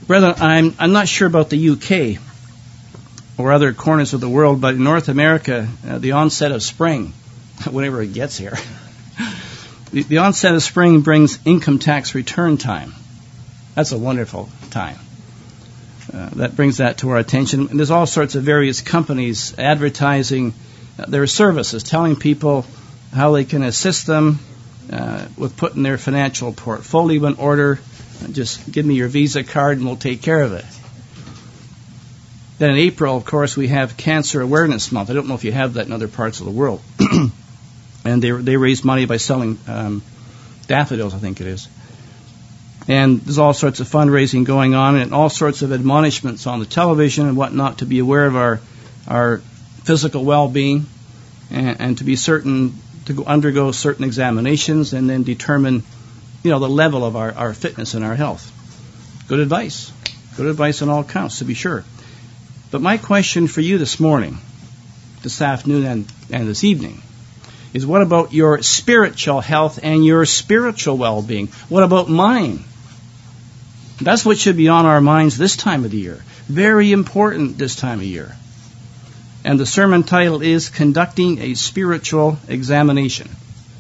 Brethren, I'm not sure about the UK or other corners of the world, but in North America, the onset of spring, whenever it gets here, the onset of spring brings income tax return time. That's a wonderful time. That brings that to our attention. And there's all sorts of various companies advertising their services, telling people how they can assist them with putting their financial portfolio in order. Just give me your Visa card and we'll take care of it. Then in April, of course, we have Cancer Awareness Month. I don't know if you have that in other parts of the world. And they raise money by selling daffodils, I think it is. And there's all sorts of fundraising going on and all sorts of admonishments on the television and whatnot to be aware of our physical well-being and to be certain to undergo certain examinations and then determine, the level of our fitness and our health. Good advice. Good advice on all counts, to be sure. But my question for you this morning, this afternoon and this evening, is what about your spiritual health and your spiritual well-being? What about mine? That's what should be on our minds this time of the year. Very important this time of year. And the sermon title is Conducting a Spiritual Examination.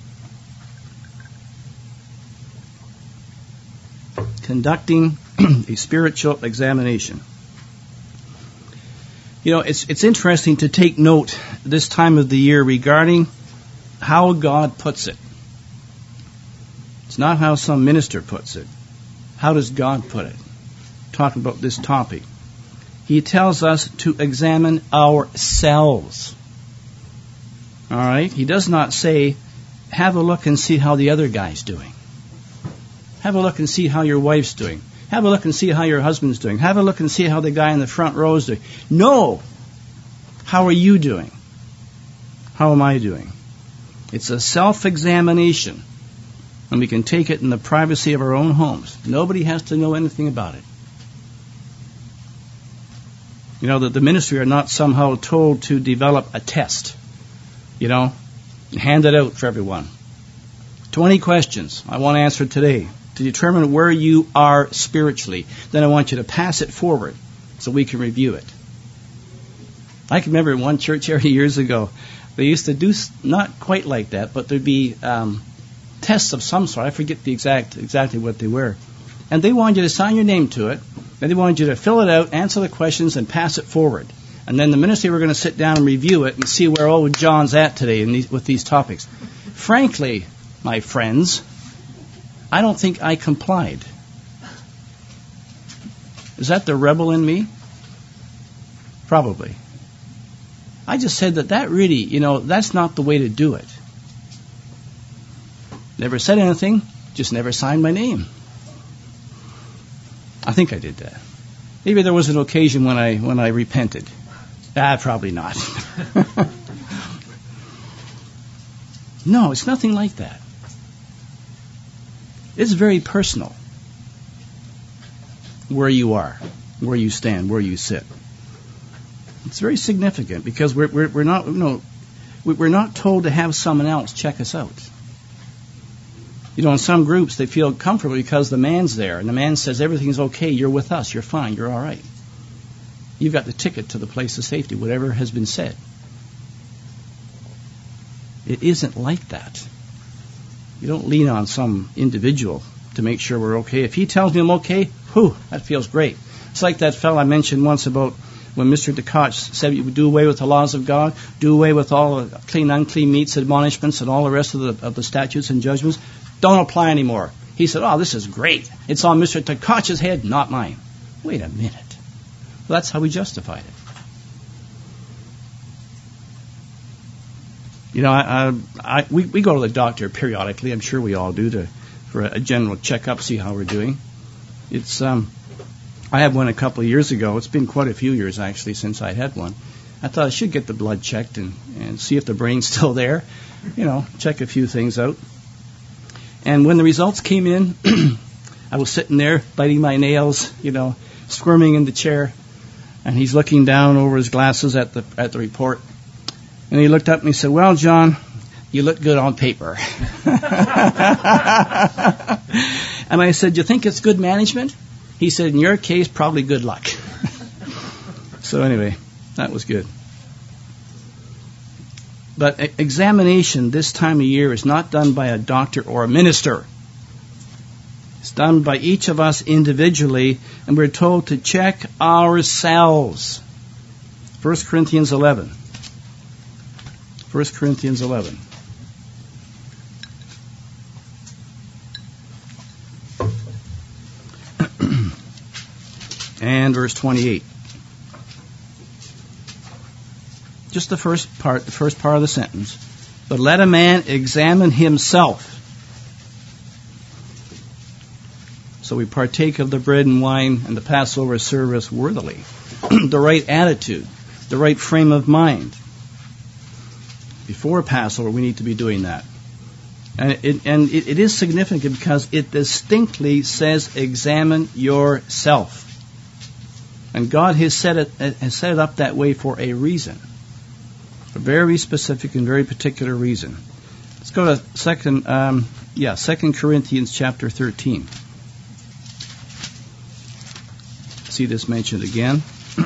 Conducting a spiritual examination. It's interesting to take note this time of the year regarding how God puts it. It's not how some minister puts it. How does God put it? Talking about this topic. He tells us to examine ourselves. All right? He does not say, have a look and see how the other guy's doing. Have a look and see how your wife's doing. Have a look and see how your husband's doing. Have a look and see how the guy in the front row is doing. No! How are you doing? How am I doing? It's a self-examination. And we can take it in the privacy of our own homes. Nobody has to know anything about it. That the ministry are not somehow told to develop a test. Hand it out for everyone. 20 questions I want to answer today to determine where you are spiritually. Then I want you to pass it forward so we can review it. I can remember in one church here years ago, they used to do not quite like that, but there'd be tests of some sort. I forget exactly what they were. And they wanted you to sign your name to it, and they wanted you to fill it out, answer the questions, and pass it forward. And then the ministry were going to sit down and review it and see where old John's at today with these topics. Frankly, my friends, I don't think I complied. Is that the rebel in me? Probably. I just said that really, that's not the way to do it. Never said anything, just never signed my name. I think I did that. Maybe there was an occasion when I repented. Probably not. No, it's nothing like that. It's very personal. Where you are, where you stand, where you sit. It's very significant because we're not told to have someone else check us out. In some groups they feel comfortable because the man's there and the man says everything's okay, you're with us, you're fine, you're all right. You've got the ticket to the place of safety, whatever has been said. It isn't like that. You don't lean on some individual to make sure we're okay. If he tells me I'm okay, that feels great. It's like that fellow I mentioned once about when Mr. DeKoch said you would do away with the laws of God, do away with all the clean, unclean meats, admonishments, and all the rest of the statutes and judgments. Don't apply anymore. He said, this is great. It's on Mr. DeKoch's head, not mine. Wait a minute. Well, that's how we justified it. We go to the doctor periodically. I'm sure we all do for a general checkup, see how we're doing. It's I had one a couple of years ago. It's been quite a few years actually since I had one. I thought I should get the blood checked and see if the brain's still there. Check a few things out. And when the results came in, I was sitting there biting my nails, squirming in the chair, and he's looking down over his glasses at the report. And he looked up and he said, "Well, John, you look good on paper." And I said, "You think it's good management?" He said, in your case, probably good luck. So anyway, that was good. But examination this time of year is not done by a doctor or a minister. It's done by each of us individually, and we're told to check ourselves. 1 Corinthians 11. 1 Corinthians 11. And verse 28. Just the first part of the sentence. But let a man examine himself. So we partake of the bread and wine and the Passover service worthily. The right attitude, the right frame of mind. Before Passover, we need to be doing that. And it is significant because it distinctly says, examine yourself. And God has set it up that way for a reason. A very specific and very particular reason. Let's go to 2 Corinthians chapter 13. See this mentioned again.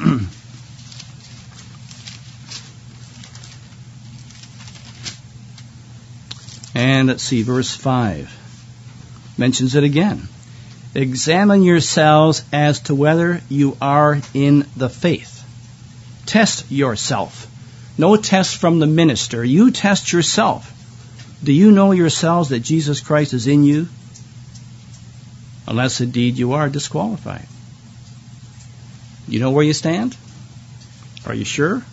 And let's see, verse 5 mentions it again. Examine yourselves as to whether you are in the faith. Test yourself. No test from the minister. You test yourself. Do you know yourselves that Jesus Christ is in you? Unless indeed you are disqualified. You know where you stand? Are you sure?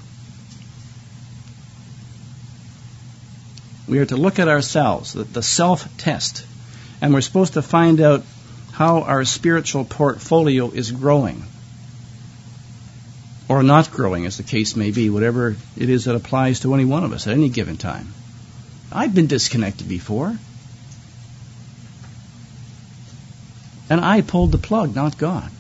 We are to look at ourselves, the self-test. And we're supposed to find out how our spiritual portfolio is growing. Or not growing, as the case may be, whatever it is that applies to any one of us at any given time. I've been disconnected before. And I pulled the plug, not God.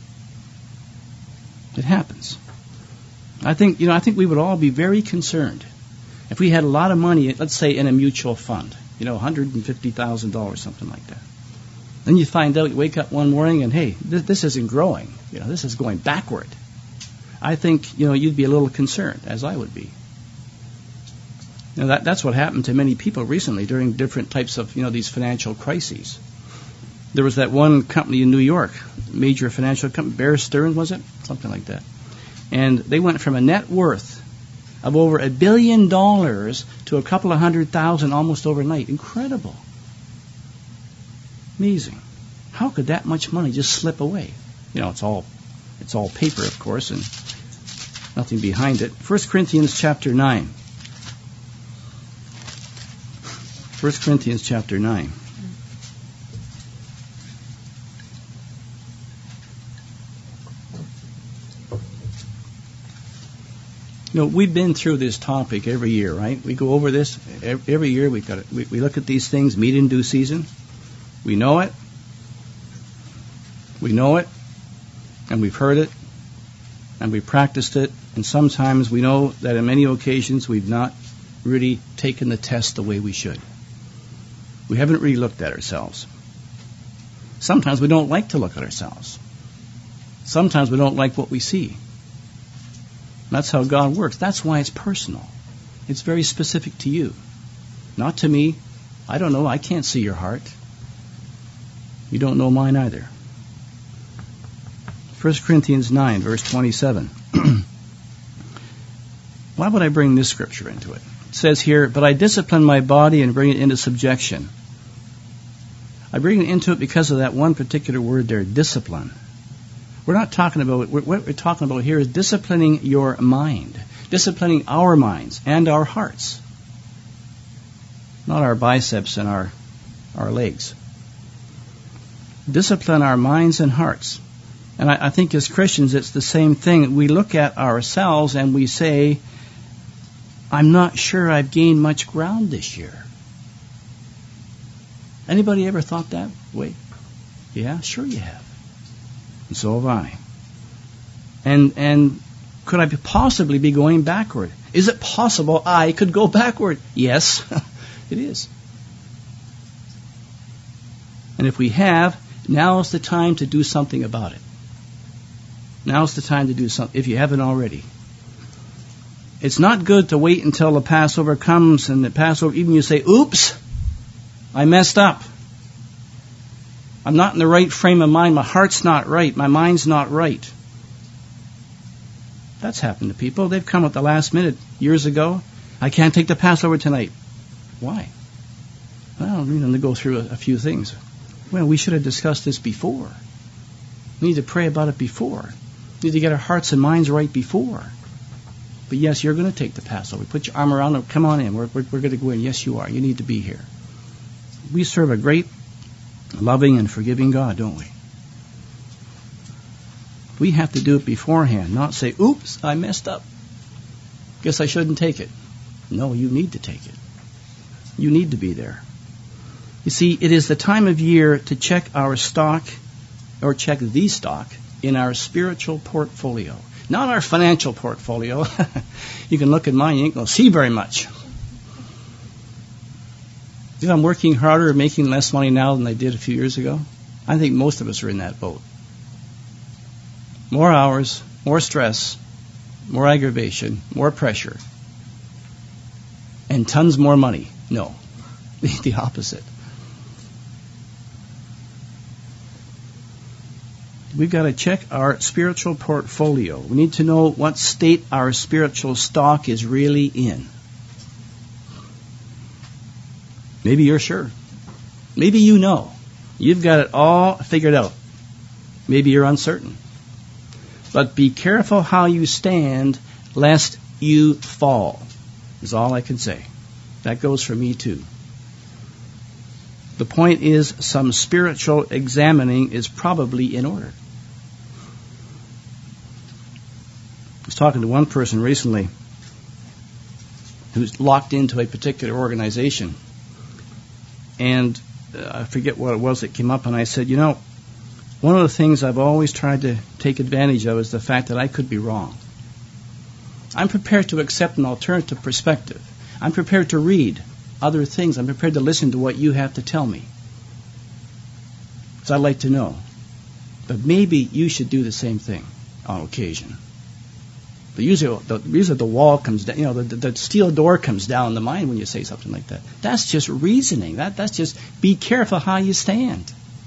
It happens. I think we would all be very concerned if we had a lot of money, let's say in a mutual fund, $150,000, something like that. Then you find out, you wake up one morning and, hey, this isn't growing. This is going backward. I think, you'd be a little concerned, as I would be. That's what happened to many people recently during different types of, these financial crises. There was that one company in New York, major financial company, Bear Stearns, was it? Something like that. And they went from a net worth of over $1 billion to a couple of 100,000 almost overnight. Incredible. Amazing. How could that much money just slip away? It's all paper, of course, and nothing behind it. 1 Corinthians chapter 9. 1 Corinthians chapter 9. We've been through this topic every year, right? We go over this every year. We look at these things, meet in due season. We know it. We know it, and we've heard it, and we've practiced it, and sometimes we know that on many occasions we've not really taken the test the way we should. We haven't really looked at ourselves. Sometimes we don't like to look at ourselves. Sometimes we don't like what we see. That's how God works. That's why it's personal. It's very specific to you, not to me. I don't know. I can't see your heart. You don't know mine either. 1 Corinthians 9, verse 27. Why would I bring this scripture into it? It says here, but I discipline my body and bring it into subjection. I bring it into it because of that one particular word there, discipline. We're not talking about, what we're talking about here is disciplining your mind, disciplining our minds and our hearts, not our biceps and our legs. Discipline our minds and hearts. And I think as Christians it's the same thing. We look at ourselves and we say, I'm not sure I've gained much ground this year. Anybody ever thought that way? Yeah, sure you have. And so have I. And could I possibly be going backward? Is it possible I could go backward? Yes, it is. And if we have, Now is the time to do something about it. Now is the time to do something, if you haven't already. It's not good to wait until the Passover comes, and the Passover, even you say, oops, I messed up. I'm not in the right frame of mind. My heart's not right. My mind's not right. That's happened to people. They've come at the last minute years ago. I can't take the Passover tonight. Why? Well, we need to go through a few things. Well, we should have discussed this before. We need to pray about it before. We need to get our hearts and minds right before. But yes, you're going to take the Passover. Put your arm around them. Come on in. We're going to go in. Yes, you are. You need to be here. We serve a great, loving, and forgiving God, don't we? We have to do it beforehand, not say, oops, I messed up. Guess I shouldn't take it. No, you need to take it. You need to be there. You see, it is the time of year to check our stock, or check the stock, in our spiritual portfolio. Not our financial portfolio. You can look at mine, you ain't going to see very much. If I'm working harder or making less money now than I did a few years ago, I think most of us are in that boat. More hours, more stress, more aggravation, more pressure, and tons more money. No, the opposite. We've got to check our spiritual portfolio. We need to know what state our spiritual stock is really in. Maybe you're sure. Maybe you know. You've got it all figured out. Maybe you're uncertain. But be careful how you stand, lest you fall, is all I can say. That goes for me too. The point is, some spiritual examining is probably in order. I was talking to one person recently who's locked into a particular organization. And I forget what it was that came up, and I said, one of the things I've always tried to take advantage of is the fact that I could be wrong. I'm prepared to accept an alternative perspective. I'm prepared to read other things. I'm prepared to listen to what you have to tell me. So I'd like to know. But maybe you should do the same thing on occasion. But usually the wall comes down, the steel door comes down the mind when you say something like that. That's just reasoning. That's just be careful how you stand.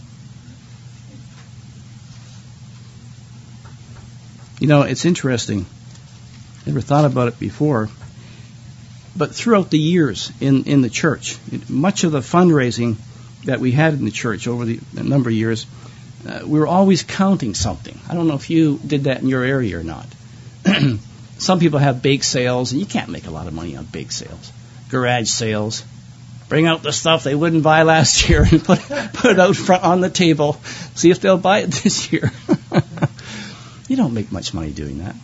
It's interesting. Never thought about it before. But throughout the years in the church, much of the fundraising that we had in the church over the number of years, we were always counting something. I don't know if you did that in your area or not. Some people have bake sales, and you can't make a lot of money on bake sales. Garage sales. Bring out the stuff they wouldn't buy last year and put it out front on the table. See if they'll buy it this year. You don't make much money doing that.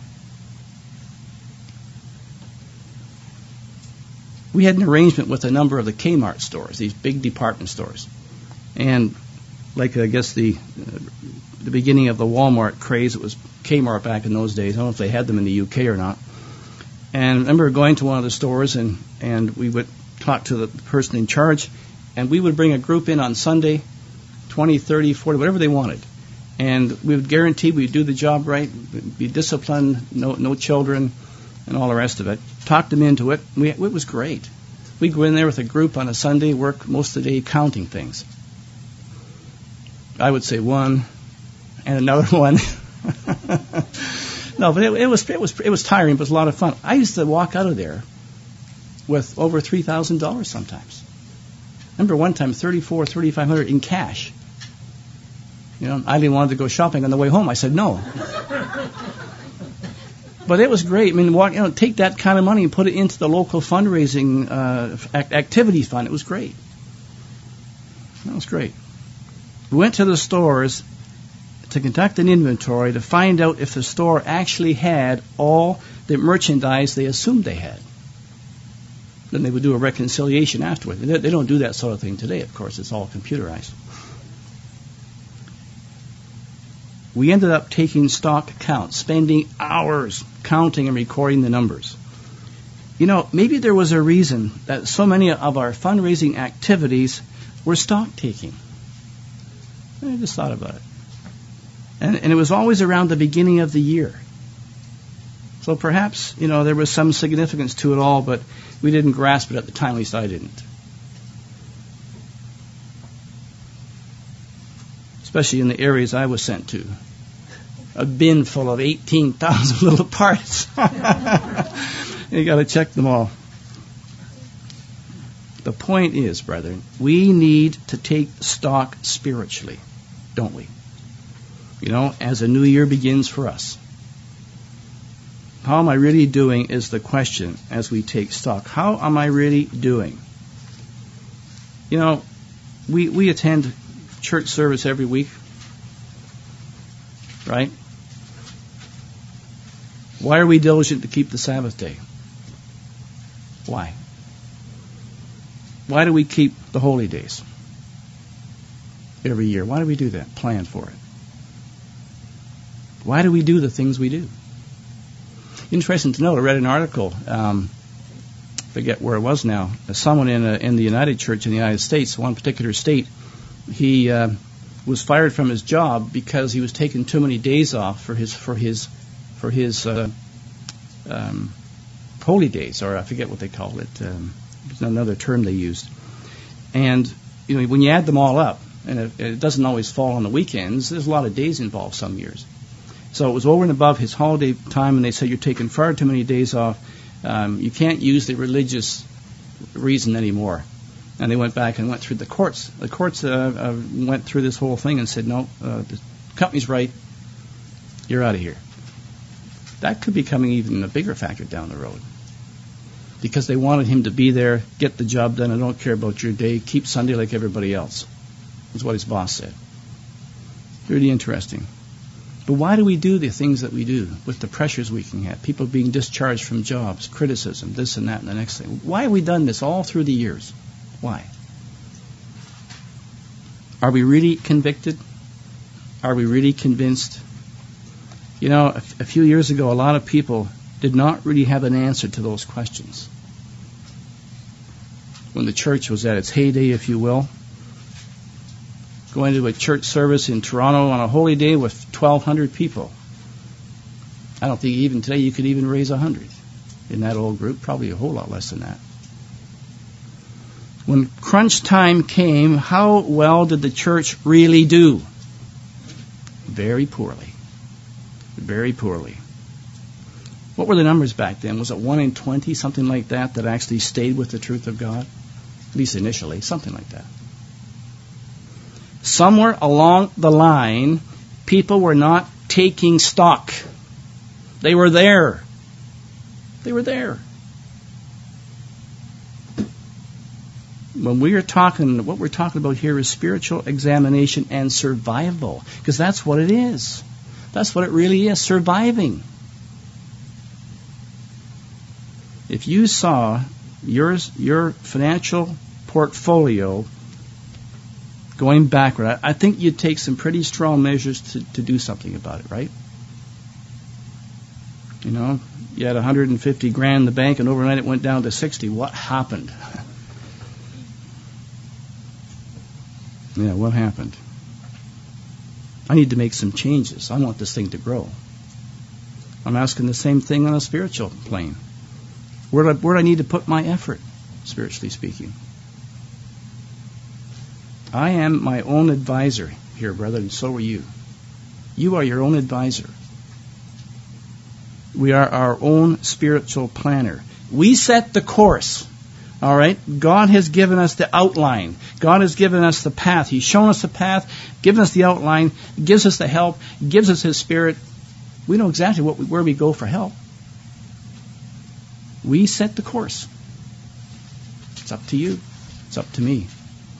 We had an arrangement with a number of the Kmart stores, these big department stores. And like, I guess, the beginning of the Walmart craze, it was Kmart back in those days. I don't know if they had them in the UK or not. And I remember going to one of the stores, and we would talk to the person in charge, and we would bring a group in on Sunday, 20, 30, 40, whatever they wanted. And we would guarantee we'd do the job right, be disciplined, no children, and all the rest of it. Talked them into it. It was great. We'd go in there with a group on a Sunday, work most of the day counting things. I would say one, and another one. No, but it was tiring, but it was a lot of fun. I used to walk out of there with over $3,000 sometimes. I remember one time $3,500 in cash. Eileen wanted to go shopping on the way home. I said no. But it was great. I mean, take that kind of money and put it into the local fundraising activity fund. It was great. That was great. We went to the stores to conduct an inventory to find out if the store actually had all the merchandise they assumed they had. Then they would do a reconciliation afterward. They don't do that sort of thing today, of course. It's all computerized. We ended up taking stock counts, spending hours counting and recording the numbers. Maybe there was a reason that so many of our fundraising activities were stock taking. I just thought about it. And it was always around the beginning of the year. So perhaps, there was some significance to it all, but we didn't grasp it at the time, at least I didn't. Especially in the areas I was sent to. A bin full of 18,000 little parts. You got to check them all. The point is, brethren, we need to take stock spiritually, don't we? As a new year begins for us. How am I really doing is the question as we take stock. How am I really doing? We attend church service every week, right? Why are we diligent to keep the Sabbath day? Why? Why do we keep the holy days every year? Why do we do that? Plan for it. Why do we do the things we do? Interesting to note, I read an article, forget where it was now, someone in the United Church in the United States, one particular state, he was fired from his job because he was taking too many days off for his holy days, or I forget what they called it. There's another term they used. And when you add them all up, and it doesn't always fall on the weekends, there's a lot of days involved some years. So it was over and above his holiday time, and they said, you're taking far too many days off. You can't use the religious reason anymore. And they went back and went through the courts. The courts went through this whole thing and said, no, the company's right. You're out of here. That could be becoming even a bigger factor down the road. Because they wanted him to be there, get the job done, I don't care about your day, keep Sunday like everybody else. That's what his boss said. Really interesting. But why do we do the things that we do with the pressures we can have? People being discharged from jobs, criticism, this and that and the next thing. Why have we done this all through the years? Why? Are we really convicted? Are we really convinced? A few years ago, a lot of people did not really have an answer to those questions. When the church was at its heyday, if you will, going to a church service in Toronto on a holy day with 1,200 people. I don't think even today you could even raise 100 in that old group, probably a whole lot less than that. When crunch time came, how well did the church really do? Very poorly. Very poorly. What were the numbers back then? Was it 1 in 20, something like that actually stayed with the truth of God? At least initially, something like that. Somewhere along the line, people were not taking stock. They were there. They were there. When we are talking, what we're talking about here is spiritual examination and survival, because that's what it is. That's what it really is, surviving. If you saw your financial portfolio going backward, I think you'd take some pretty strong measures to do something about it, right? You had $150,000 in the bank, and overnight it went down to 60. What happened? Yeah, what happened? I need to make some changes. I want this thing to grow. I'm asking the same thing on a spiritual plane. Where do I need to put my effort, spiritually speaking? I am my own advisor here, brother, and so are you. You are your own advisor. We are our own spiritual planner. We set the course. All right? God has given us the outline. God has given us the path. He's shown us the path, given us the outline, gives us the help, gives us His Spirit. We know exactly where we go for help. We set the course. It's up to you. It's up to me.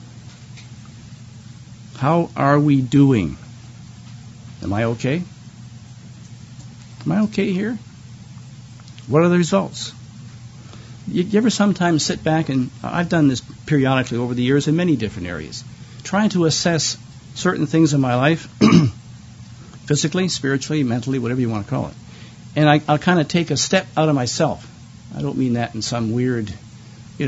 How are we doing? Am I okay? Am I okay here? What are the results? You ever sometimes sit back, and I've done this periodically over the years in many different areas, trying to assess certain things in my life, physically, spiritually, mentally, whatever you want to call it. And I'll kind of take a step out of myself. I don't mean that in some weird,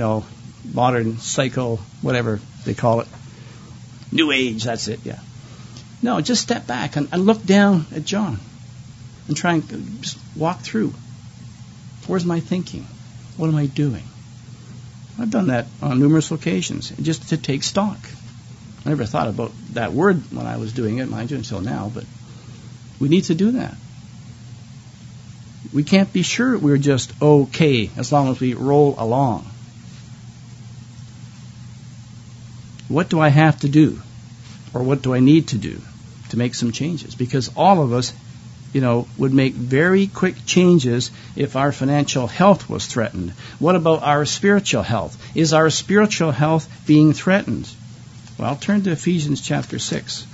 modern psycho, whatever they call it. New Age, that's it, yeah. No, just step back and look down at John and try and just walk through. Where's my thinking? What am I doing? I've done that on numerous occasions, just to take stock. I never thought about that word when I was doing it, mind you, until now, but we need to do that. We can't be sure we're just okay as long as we roll along. What do I have to do? Or what do I need to do to make some changes? Because all of us, would make very quick changes if our financial health was threatened. What about our spiritual health? Is our spiritual health being threatened? Well, turn to Ephesians chapter 6.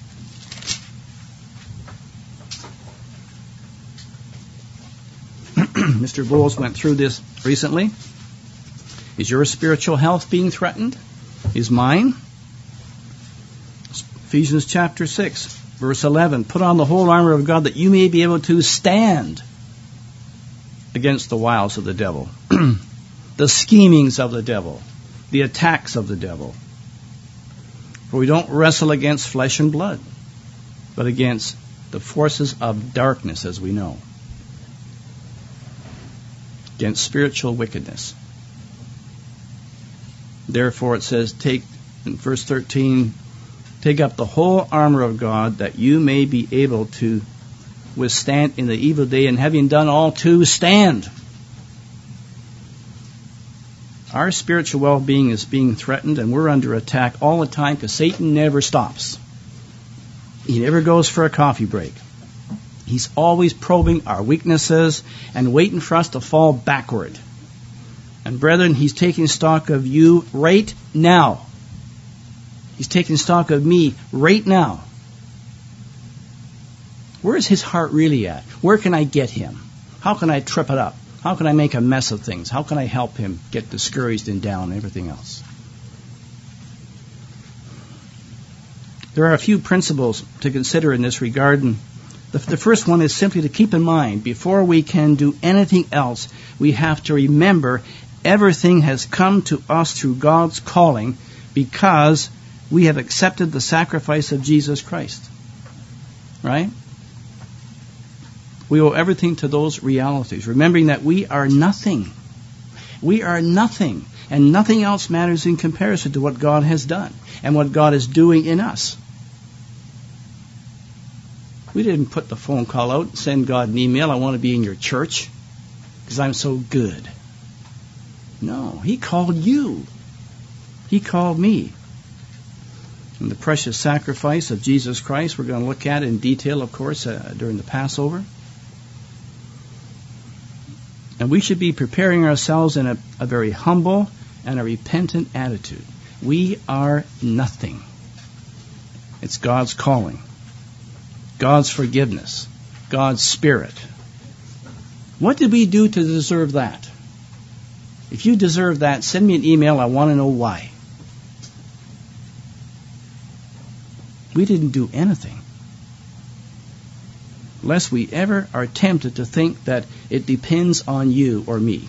Mr. Bowles went through this recently. Is your spiritual health being threatened? Is mine? Ephesians chapter 6, verse 11. Put on the whole armor of God that you may be able to stand against the wiles of the devil, the schemings of the devil, the attacks of the devil. For we don't wrestle against flesh and blood, but against the forces of darkness, as we know, against spiritual wickedness. Therefore, it says, take, in verse 13, take up the whole armor of God that you may be able to withstand in the evil day, and having done all to stand. Our spiritual well-being is being threatened, and we're under attack all the time because Satan never stops. He never goes for a coffee break. He's always probing our weaknesses and waiting for us to fall backward. And brethren, he's taking stock of you right now. He's taking stock of me right now. Where is his heart really at? Where can I get him? How can I trip it up? How can I make a mess of things? How can I help him get discouraged and down and everything else? There are a few principles to consider in this regard. And the first one is simply to keep in mind, before we can do anything else, we have to remember everything has come to us through God's calling because we have accepted the sacrifice of Jesus Christ. Right? We owe everything to those realities, remembering that we are nothing. We are nothing, and nothing else matters in comparison to what God has done and what God is doing in us. We didn't put the phone call out and send God an email, I want to be in your church because I'm so good. No, He called you. He called me. And the precious sacrifice of Jesus Christ we're going to look at in detail, of course, during the Passover. And we should be preparing ourselves in a very humble and a repentant attitude. We are nothing. It's God's calling, God's forgiveness, God's Spirit. What did we do to deserve that? If you deserve that, send me an email. I want to know why. We didn't do anything. Lest we ever are tempted to think that it depends on you or me.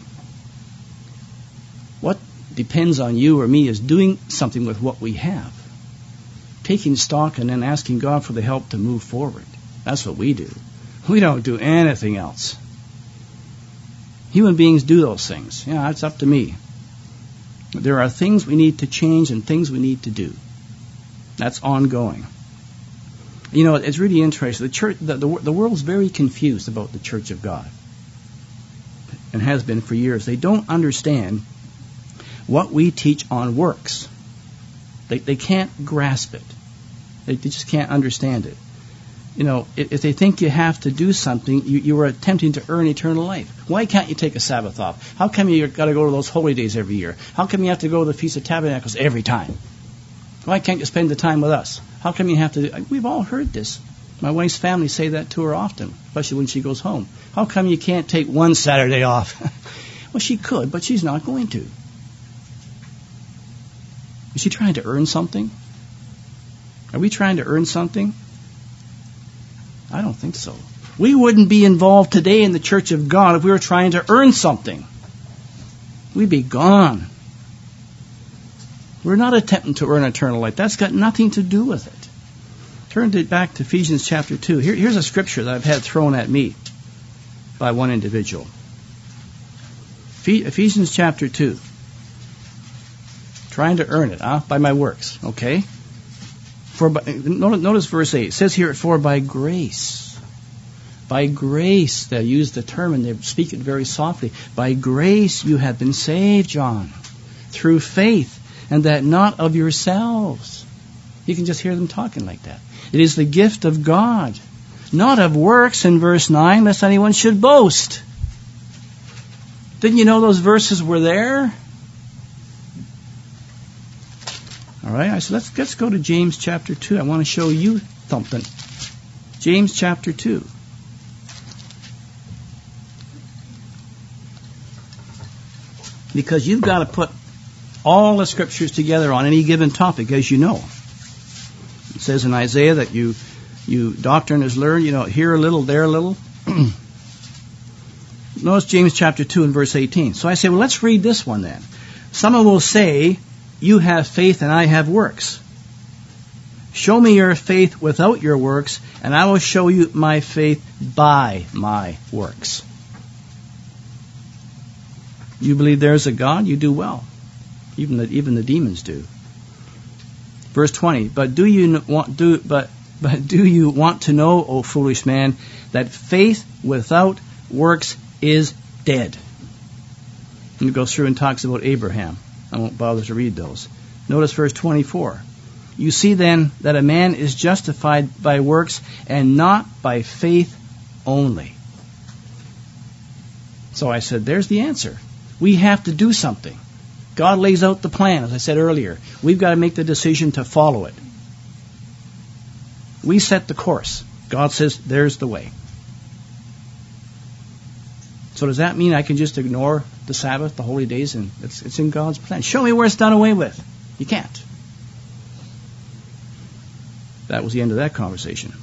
What depends on you or me is doing something with what we have. Taking stock and then asking God for the help to move forward. That's what we do. We don't do anything else. Human beings do those things. Yeah, it's up to me. There are things we need to change and things we need to do. That's ongoing. You know, it's really interesting. The church, the world's very confused about the Church of God, and has been for years. They don't understand what we teach on works. They can't grasp it. They just can't understand it. You know, if they think you have to do something, you are attempting to earn eternal life. Why can't you take a Sabbath off? How come you've got to go to those holy days every year? How come you have to go to the Feast of Tabernacles every time? Why can't you spend the time with us? How come you have to? We've all heard this. My wife's family say that to her often, especially when she goes home. How come you can't take one Saturday off? Well, she could, but she's not going to. Is she trying to earn something? Are we trying to earn something? I don't think so. We wouldn't be involved today in the Church of God if we were trying to earn something. We'd be gone. We're not attempting to earn eternal life. That's got nothing to do with it. Turn back to Ephesians chapter 2. Here's a scripture that I've had thrown at me by one individual. Ephesians chapter 2. Trying to earn it, by my works, okay? Notice verse 8. It says here, for by grace. By grace, they use the term and they speak it very softly. By grace you have been saved, John, through faith, and that not of yourselves. You can just hear them talking like that. It is the gift of God, not of works, in verse 9, lest anyone should boast. Didn't you know those verses were there? All right, I said, let's go to James chapter 2. I want to show you something. James chapter 2. Because you've got to put all the scriptures together on any given topic, as you know. It says in Isaiah that you doctrine is learned, here a little, there a little. Notice James chapter 2 and verse 18. So I say, well, let's read this one then. Someone will say, you have faith and I have works. Show me your faith without your works, and I will show you my faith by my works. You believe there's a God, you do well. Even the demons do. Verse 20. But do you want to know, O foolish man, that faith without works is dead? And it goes through and talks about Abraham. I won't bother to read those. Notice verse 24. You see then that a man is justified by works and not by faith only. So I said, there's the answer. We have to do something. God lays out the plan, as I said earlier. We've got to make the decision to follow it. We set the course. God says, there's the way. So does that mean I can just ignore the Sabbath, the holy days, and it's in God's plan? Show me where it's done away with. You can't. That was the end of that conversation.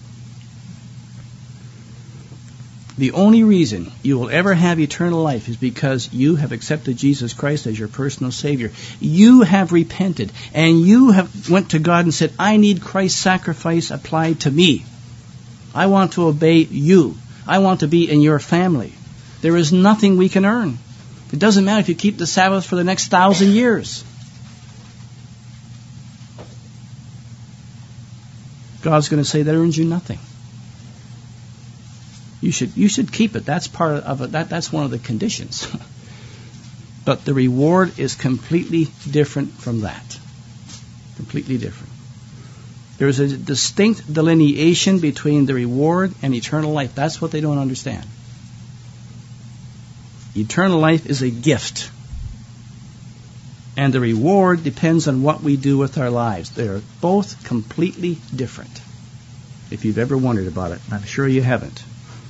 The only reason you will ever have eternal life is because you have accepted Jesus Christ as your personal Savior. You have repented, and you have went to God and said, I need Christ's sacrifice applied to me. I want to obey you. I want to be in your family. There is nothing we can earn. It doesn't matter if you keep the Sabbath for the next 1,000 years. God's going to say that earns you nothing. You should keep it. That's part of it. That's one of the conditions. But the reward is completely different from that. Completely different. There is a distinct delineation between the reward and eternal life. That's what they don't understand. Eternal life is a gift. And the reward depends on what we do with our lives. They are both completely different. If you've ever wondered about it, I'm sure you haven't.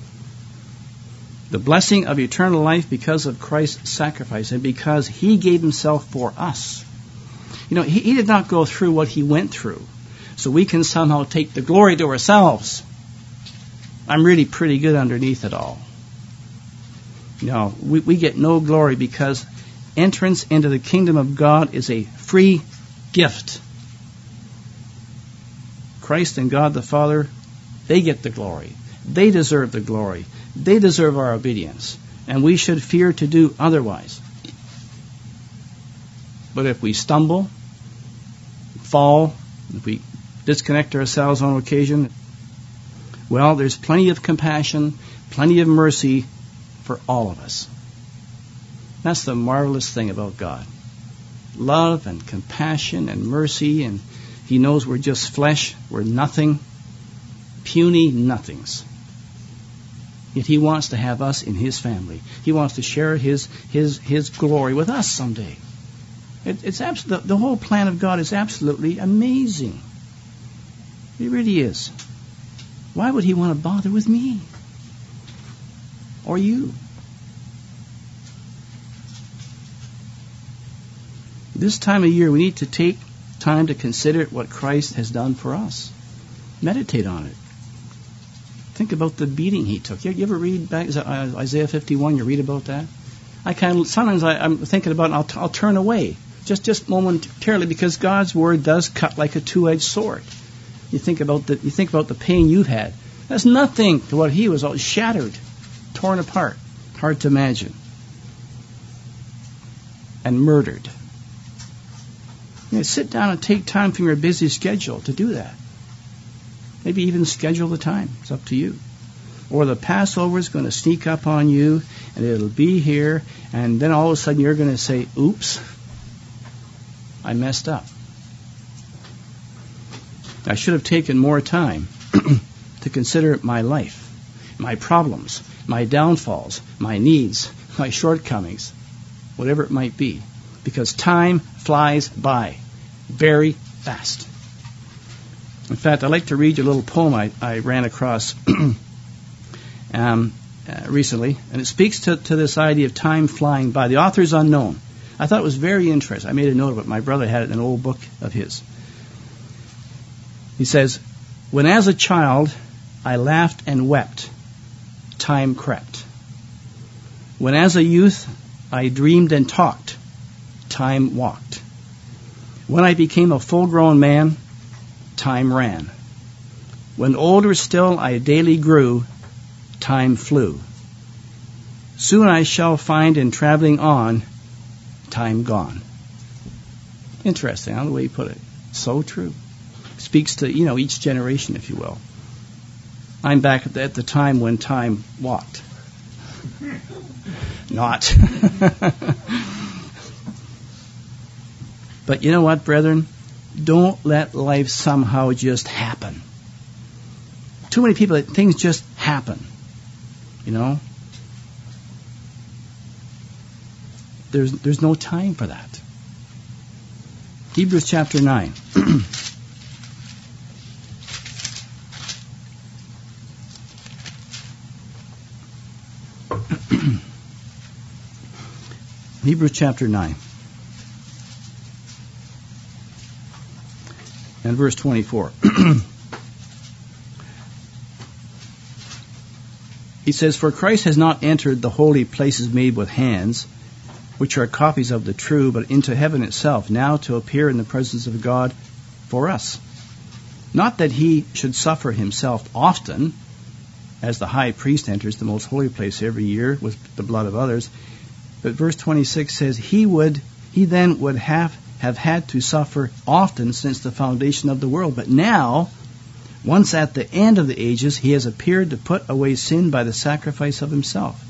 The blessing of eternal life because of Christ's sacrifice and because He gave Himself for us. He did not go through what He went through so we can somehow take the glory to ourselves. I'm really pretty good underneath it all. No, we get no glory because entrance into the kingdom of God is a free gift. Christ and God the Father, they get the glory. They deserve the glory. They deserve our obedience. And we should fear to do otherwise. But if we stumble, fall, if we disconnect ourselves on occasion, well, there's plenty of compassion, plenty of mercy for all of us. That's the marvelous thing about God. Love and compassion and mercy, and He knows we're just flesh, we're nothing, puny nothings. Yet He wants to have us in His family. He wants to share His glory with us someday. The whole plan of God is absolutely amazing. It really is. Why would He want to bother with me? Or you? This time of year, we need to take time to consider what Christ has done for us. Meditate on it. Think about the beating He took. You ever read back Isaiah 51? You read about that? Sometimes I'm thinking about it, I'll turn away, just momentarily, because God's Word does cut like a two-edged sword. You think about the pain you've had. That's nothing to what he was, all shattered, torn apart, hard to imagine, and murdered. Sit down and take time from your busy schedule to do that. Maybe even schedule the time. It's up to you. Or the Passover is going to sneak up on you, and it'll be here, and then all of a sudden you're going to say, oops, I messed up. I should have taken more time to consider my life, my problems, my downfalls, my needs, my shortcomings, whatever it might be, because time flies by very fast. In fact, I'd like to read you a little poem I ran across recently, and it speaks to this idea of time flying by. The author is unknown. I thought it was very interesting. I made a note of it. My brother had it in an old book of his. He says, when as a child I laughed and wept, time crept. When as a youth I dreamed and talked, time walked. When I became a full-grown man, time ran. When older still I daily grew, time flew. Soon I shall find in traveling on, time gone. Interesting, the way you put it. So true. Speaks to, each generation, if you will. I'm back at the time when time walked. Not. But you know what, brethren? Don't let life somehow just happen. Too many people, things just happen. There's no time for that. Hebrews chapter 9. Hebrews chapter 9 and verse 24. He says, for Christ has not entered the holy places made with hands, which are copies of the true, but into heaven itself, now to appear in the presence of God for us. Not that he should suffer himself often, as the high priest enters the most holy place every year with the blood of others, but verse 26 says, he then would have had to suffer often since the foundation of the world. But now, once at the end of the ages, he has appeared to put away sin by the sacrifice of himself.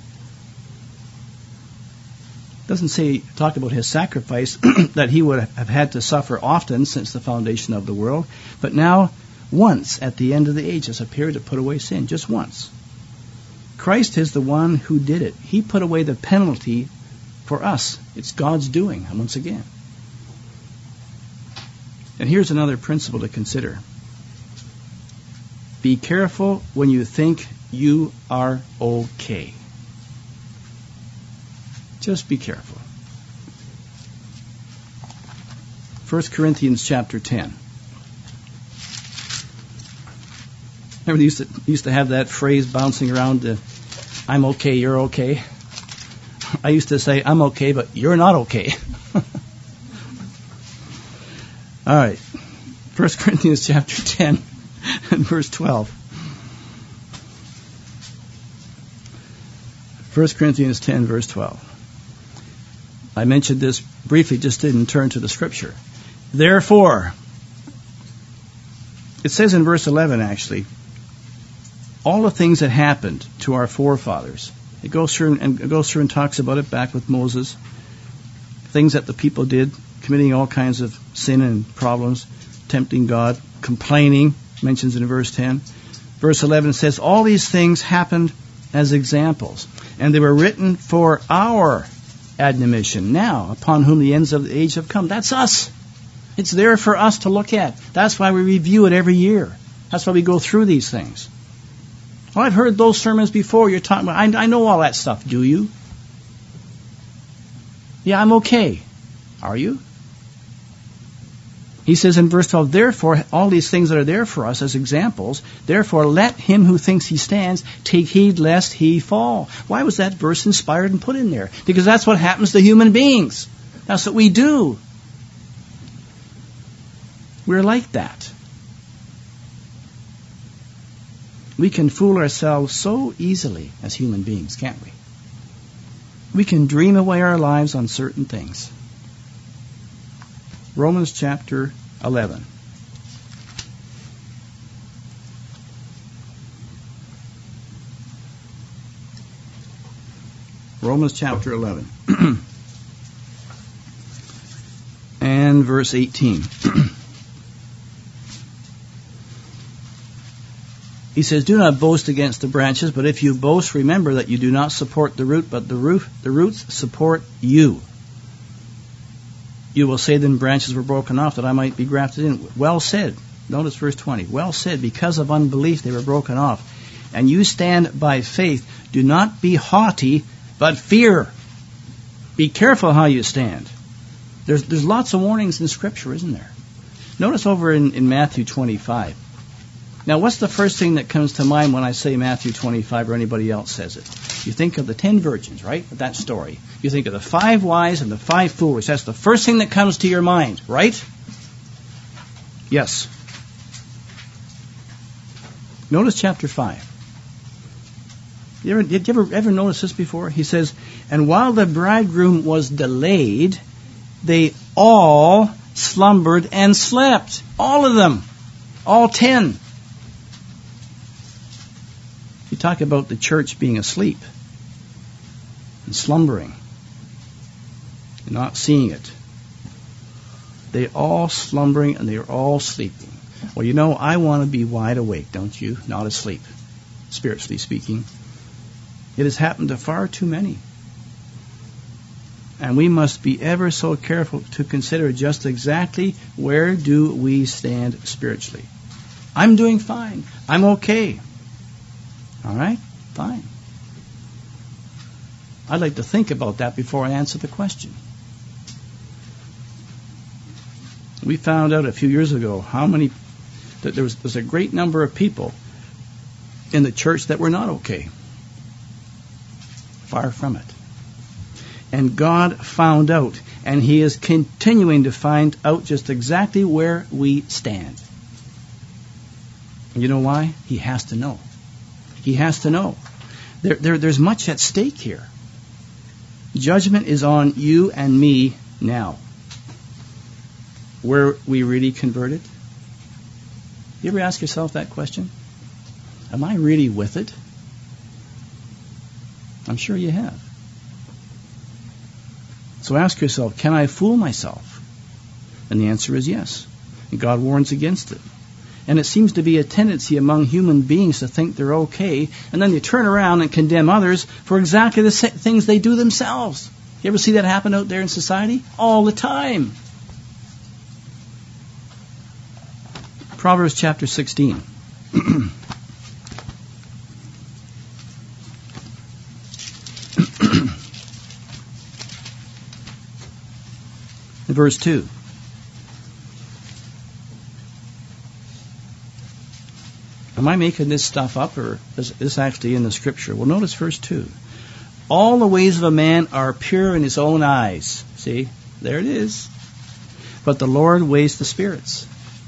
It doesn't talk about his sacrifice that he would have had to suffer often since the foundation of the world. But now, once at the end of the ages, appeared to put away sin. Just once. Christ is the one who did it. He put away the penalty for us. It's God's doing, once again. And here's another principle to consider. Be careful when you think you are okay. Just be careful. 1 Corinthians chapter 10. Remember they used to have that phrase bouncing around, I'm okay, you're okay. I used to say, I'm okay, but you're not okay. All right. 1 Corinthians chapter 10 and verse 12. 1 Corinthians 10, verse 12. I mentioned this briefly, just didn't turn to the scripture. Therefore, it says in verse 11, actually, all the things that happened to our forefathers. It goes through and talks about it back with Moses. Things that the people did, committing all kinds of sin and problems, tempting God, complaining, mentions in verse 10. Verse 11 says, all these things happened as examples, and they were written for our admonition, now, upon whom the ends of the age have come. That's us. It's there for us to look at. That's why we review it every year. That's why we go through these things. Well, I've heard those sermons before. You're talking about, I know all that stuff. Do you? Yeah, I'm okay. Are you? He says in verse 12, therefore, all these things that are there for us as examples, therefore let him who thinks he stands take heed lest he fall. Why was that verse inspired and put in there? Because that's what happens to human beings. That's what we do. We're like that. We can fool ourselves so easily as human beings, can't we? We can dream away our lives on certain things. Romans chapter 11. Romans chapter 11. And verse 18. He says, do not boast against the branches, but if you boast, remember that you do not support the root, but the roots support you. You will say then branches were broken off that I might be grafted in. Well said. Notice verse 20. Well said, because of unbelief they were broken off. And you stand by faith. Do not be haughty, but fear. Be careful how you stand. There's lots of warnings in Scripture, isn't there? Notice over in Matthew 25. Now, what's the first thing that comes to mind when I say Matthew 25 or anybody else says it? You think of the 10 virgins, right? That story. You think of the 5 wise and the 5 foolish. That's the first thing that comes to your mind, right? Yes. Notice chapter 5. Did you ever notice this before? He says, and while the bridegroom was delayed, they all slumbered and slept. All of them. All 10. You talk about the church being asleep and slumbering and not seeing it. They're all slumbering and they're all sleeping. Well, you know, I want to be wide awake, don't you? Not asleep, spiritually speaking. It has happened to far too many. And we must be ever so careful to consider just exactly where do we stand spiritually. I'm doing fine. I'm okay. All right? Fine. I'd like to think about that before I answer the question. We found out a few years ago that there was a great number of people in the church that were not okay. Far from it. And God found out, and He is continuing to find out just exactly where we stand. And you know why? He has to know. He has to know. There's much at stake here. Judgment is on you and me now. Were we really converted? You ever ask yourself that question? Am I really with it? I'm sure you have. So ask yourself, can I fool myself? And the answer is yes. And God warns against it. And it seems to be a tendency among human beings to think they're okay, and then they turn around and condemn others for exactly the things they do themselves. You ever see that happen out there in society? All the time. Proverbs chapter 16. Verse 2. Am I making this stuff up, or is this actually in the Scripture? Well, notice verse 2. All the ways of a man are pure in his own eyes. See? There it is. But the Lord weighs the spirits.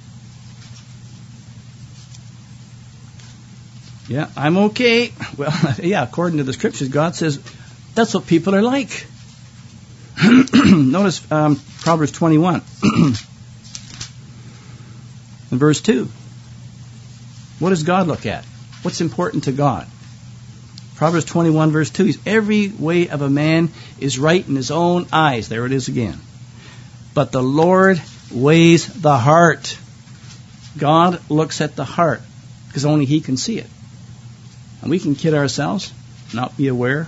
Yeah, I'm okay. Well, yeah, according to the Scriptures, God says that's what people are like. Notice Proverbs 21. In verse 2. What does God look at? What's important to God? Proverbs 21 verse 2. Every way of a man is right in his own eyes. There it is again. But the Lord weighs the heart. God looks at the heart because only He can see it. And we can kid ourselves, not be aware.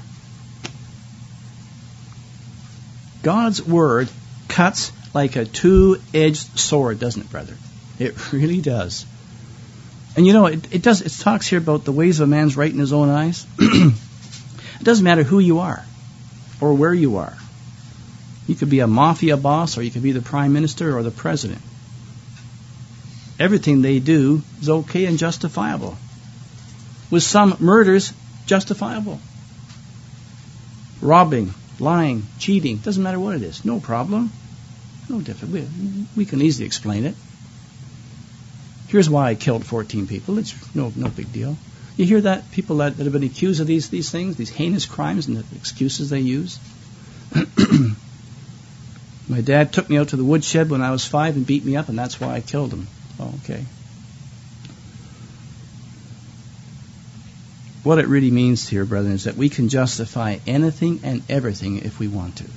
God's Word cuts like a two-edged sword, doesn't it, brother? It really does. And you know, it talks here about the ways of a man's right in his own eyes. It doesn't matter who you are or where you are. You could be a mafia boss, or you could be the prime minister or the president. Everything they do is okay and justifiable. With some murders, justifiable. Robbing, lying, cheating, doesn't matter what it is. No problem. No different. We can easily explain it. Here's why I killed 14 people. It's no big deal. You hear that? People that have been accused of these things, these heinous crimes, and the excuses they use. My dad took me out to the woodshed when I was 5 and beat me up, and that's why I killed him. Oh, okay. What it really means here, brethren, is that we can justify anything and everything if we want to.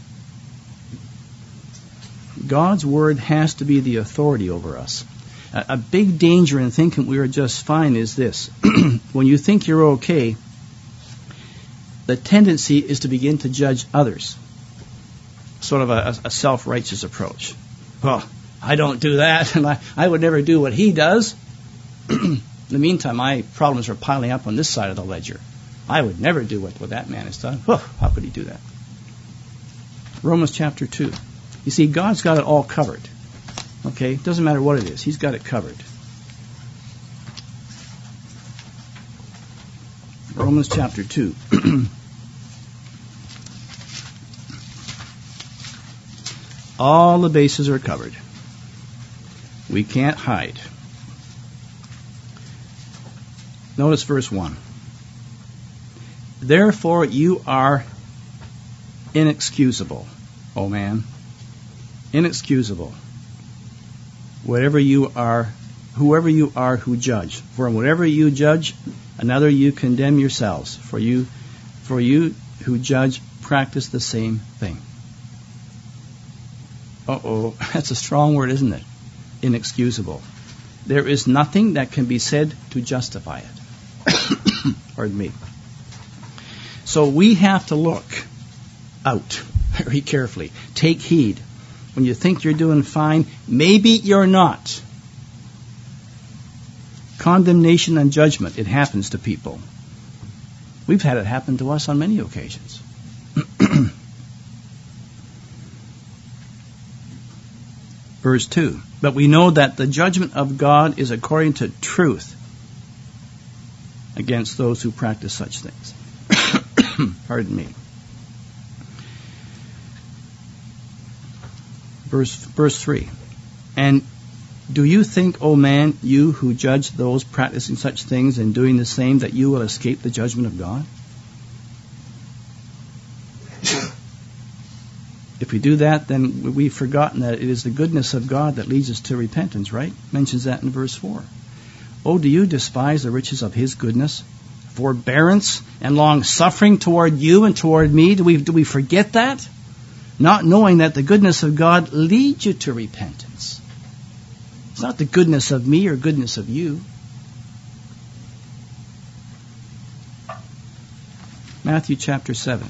God's word has to be the authority over us. A big danger in thinking we are just fine is this. When you think you're okay, the tendency is to begin to judge others. Sort of a self-righteous approach. Well, I don't do that, and I would never do what he does. In the meantime, my problems are piling up on this side of the ledger. I would never do what that man has done. Oh, how could he do that? Romans chapter 2. You see, God's got it all covered. Okay? It doesn't matter what it is. He's got it covered. Romans chapter 2. All the bases are covered. We can't hide. Notice verse 1. Therefore you are inexcusable, O man. Inexcusable. Whoever you are who judge. For whatever you judge, another you condemn yourselves. For you who judge practice the same thing. That's a strong word, isn't it? Inexcusable. There is nothing that can be said to justify it. Pardon me. So we have to look out very carefully. Take heed. When you think you're doing fine, maybe you're not. Condemnation and judgment, it happens to people. We've had it happen to us on many occasions. Verse 2, but we know that the judgment of God is according to truth against those who practice such things. Pardon me. Verse 3, and do you think, O man, you who judge those practicing such things and doing the same, that you will escape the judgment of God? If we do that, then we've forgotten that it is the goodness of God that leads us to repentance, right? Mentions that in verse 4. Oh, do you despise the riches of his goodness, forbearance, and long-suffering toward you and toward me? Do we forget that? Not knowing that the goodness of God leads you to repentance. It's not the goodness of me or goodness of you. Matthew chapter 7.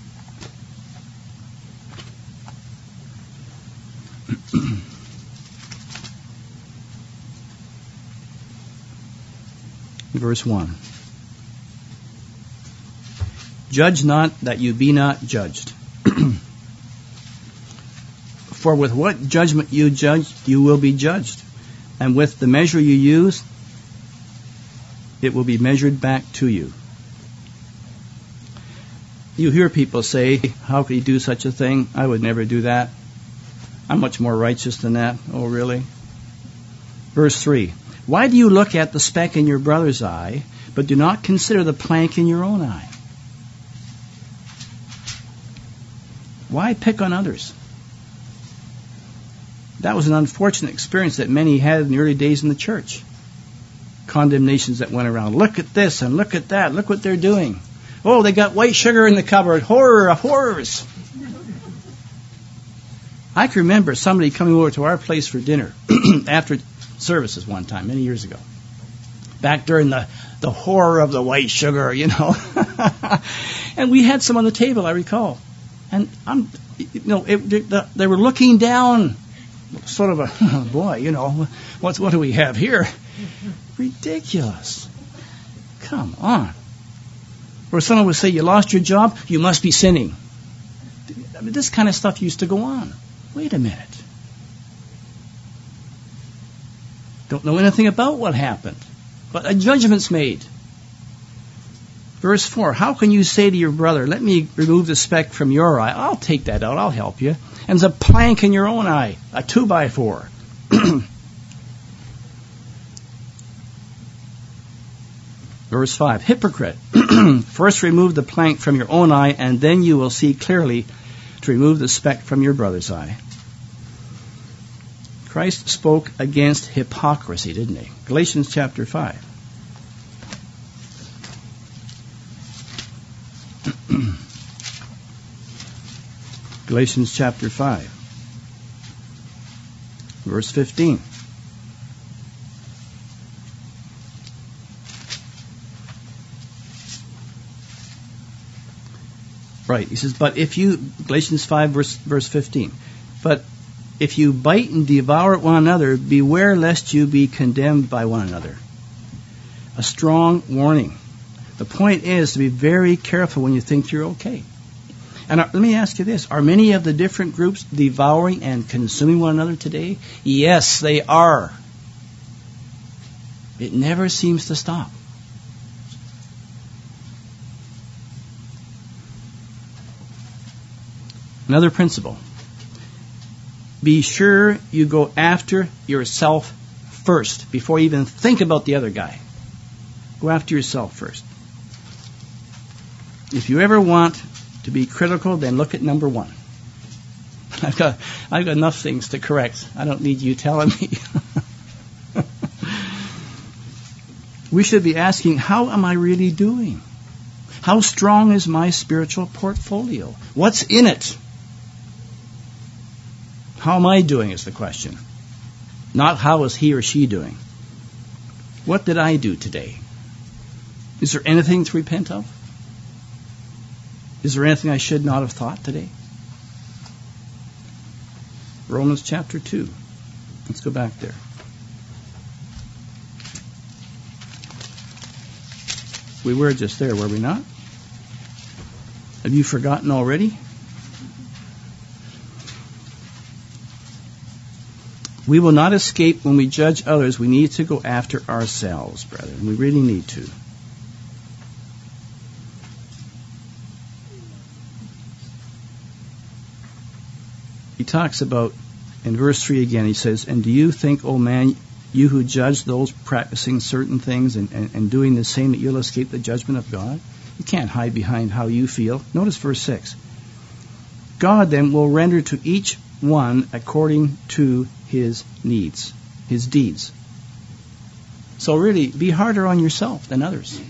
Verse 1. Judge not that you be not judged. For with what judgment you judge, you will be judged. And with the measure you use, it will be measured back to you. You hear people say, how could he do such a thing? I would never do that. I'm much more righteous than that. Oh, really? Verse 3. Why do you look at the speck in your brother's eye, but do not consider the plank in your own eye? Why pick on others? That was an unfortunate experience that many had in the early days in the church. Condemnations that went around. Look at this and look at that. Look what they're doing. Oh, they got white sugar in the cupboard. Horror of horrors. I can remember somebody coming over to our place for dinner after services one time, many years ago. Back during the horror of the white sugar, you know. And we had some on the table, I recall. And they were looking down, sort of oh boy, you know, what do we have here? Ridiculous. Come on. Or someone would say, you lost your job, you must be sinning. I mean, this kind of stuff used to go on. Wait a minute. Don't know anything about what happened. But a judgment's made. Verse 4, how can you say to your brother, let me remove the speck from your eye? I'll take that out, I'll help you. And there's a plank in your own eye, a 2x4. Verse 5, hypocrite, first remove the plank from your own eye, and then you will see clearly to remove the speck from your brother's eye. Christ spoke against hypocrisy, didn't he? Galatians chapter 5. Galatians chapter 5, verse 15. Right, he says, but if you, Galatians 5, verse 15, but if you bite and devour one another, beware lest you be condemned by one another. A strong warning. The point is to be very careful when you think you're okay. And let me ask you this. Are many of the different groups devouring and consuming one another today? Yes, they are. It never seems to stop. Another principle. Be sure you go after yourself first before you even think about the other guy. Go after yourself first. If you ever want to be critical, then look at number 1. I've got enough things to correct. I don't need you telling me. We should be asking, how am I really doing? How strong is my spiritual portfolio? What's in it? How am I doing is the question. Not how is he or she doing. What did I do today? Is there anything to repent of? Is there anything I should not have thought today? Romans chapter 2. Let's go back there. We were just there, were we not? Have you forgotten already? We will not escape when we judge others. We need to go after ourselves, brethren. We really need to. He talks about, in verse 3 again, he says, and do you think, O man, you who judge those practicing certain things and doing the same, that you'll escape the judgment of God? You can't hide behind how you feel. Notice verse 6. God then will render to each one according to his needs, his deeds. So really, be harder on yourself than others.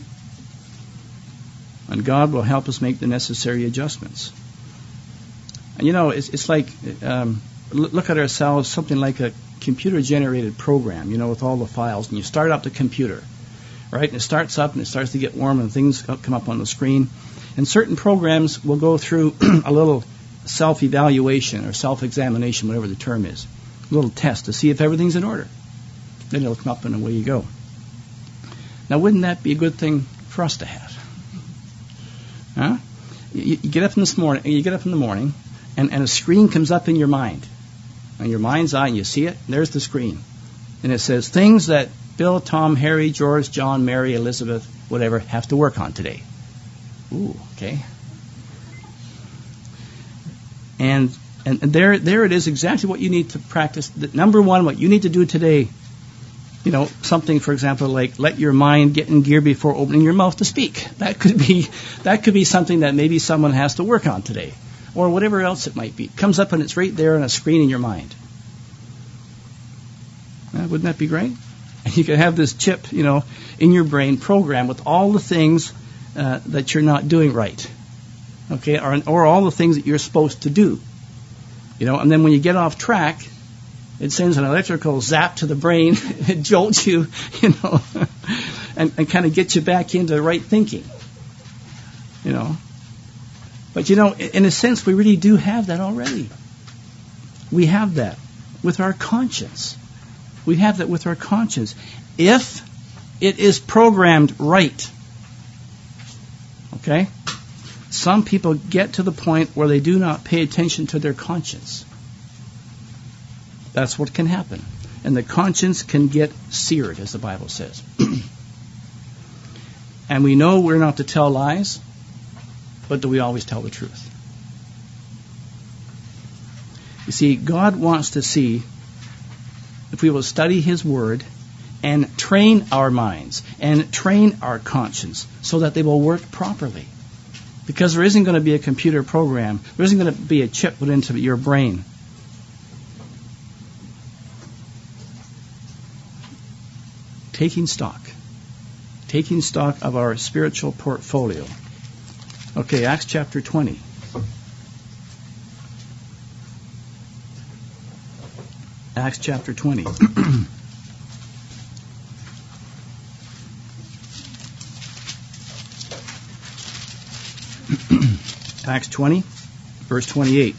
And God will help us make the necessary adjustments. And you know, it's like, look at ourselves, something like a computer-generated program, with all the files. And you start up the computer, right? And it starts up and it starts to get warm and things come up on the screen. And certain programs will go through a little self-evaluation or self-examination, whatever the term is. A little test to see if everything's in order. Then it'll come up and away you go. Now, wouldn't that be a good thing for us to have? Huh? You get up in the morning, and a screen comes up in your mind. On your mind's eye, and you see it, and there's the screen. And it says, things that Bill, Tom, Harry, George, John, Mary, Elizabeth, whatever, have to work on today. Ooh, okay. And there it is, exactly what you need to practice. Number 1, what you need to do today, something, for example, like let your mind get in gear before opening your mouth to speak. That could be something that maybe someone has to work on today. Or whatever else it might be. It comes up and it's right there on a screen in your mind. Wouldn't that be great? And you could have this chip, in your brain programmed with all the things that you're not doing right. Okay? Or all the things that you're supposed to do. And then when you get off track, it sends an electrical zap to the brain. It jolts you, and kind of gets you back into right thinking. But, in a sense, we really do have that already. We have that with our conscience. We have that with our conscience. If it is programmed right. Okay? Some people get to the point where they do not pay attention to their conscience. That's what can happen. And the conscience can get seared, as the Bible says. And we know we're not to tell lies. But do we always tell the truth? You see, God wants to see if we will study His Word and train our minds and train our conscience so that they will work properly. Because there isn't going to be a computer program. There isn't going to be a chip put into your brain. Taking stock of our spiritual portfolio. Okay, Acts chapter 20. Acts chapter 20. Acts 20, verse 28.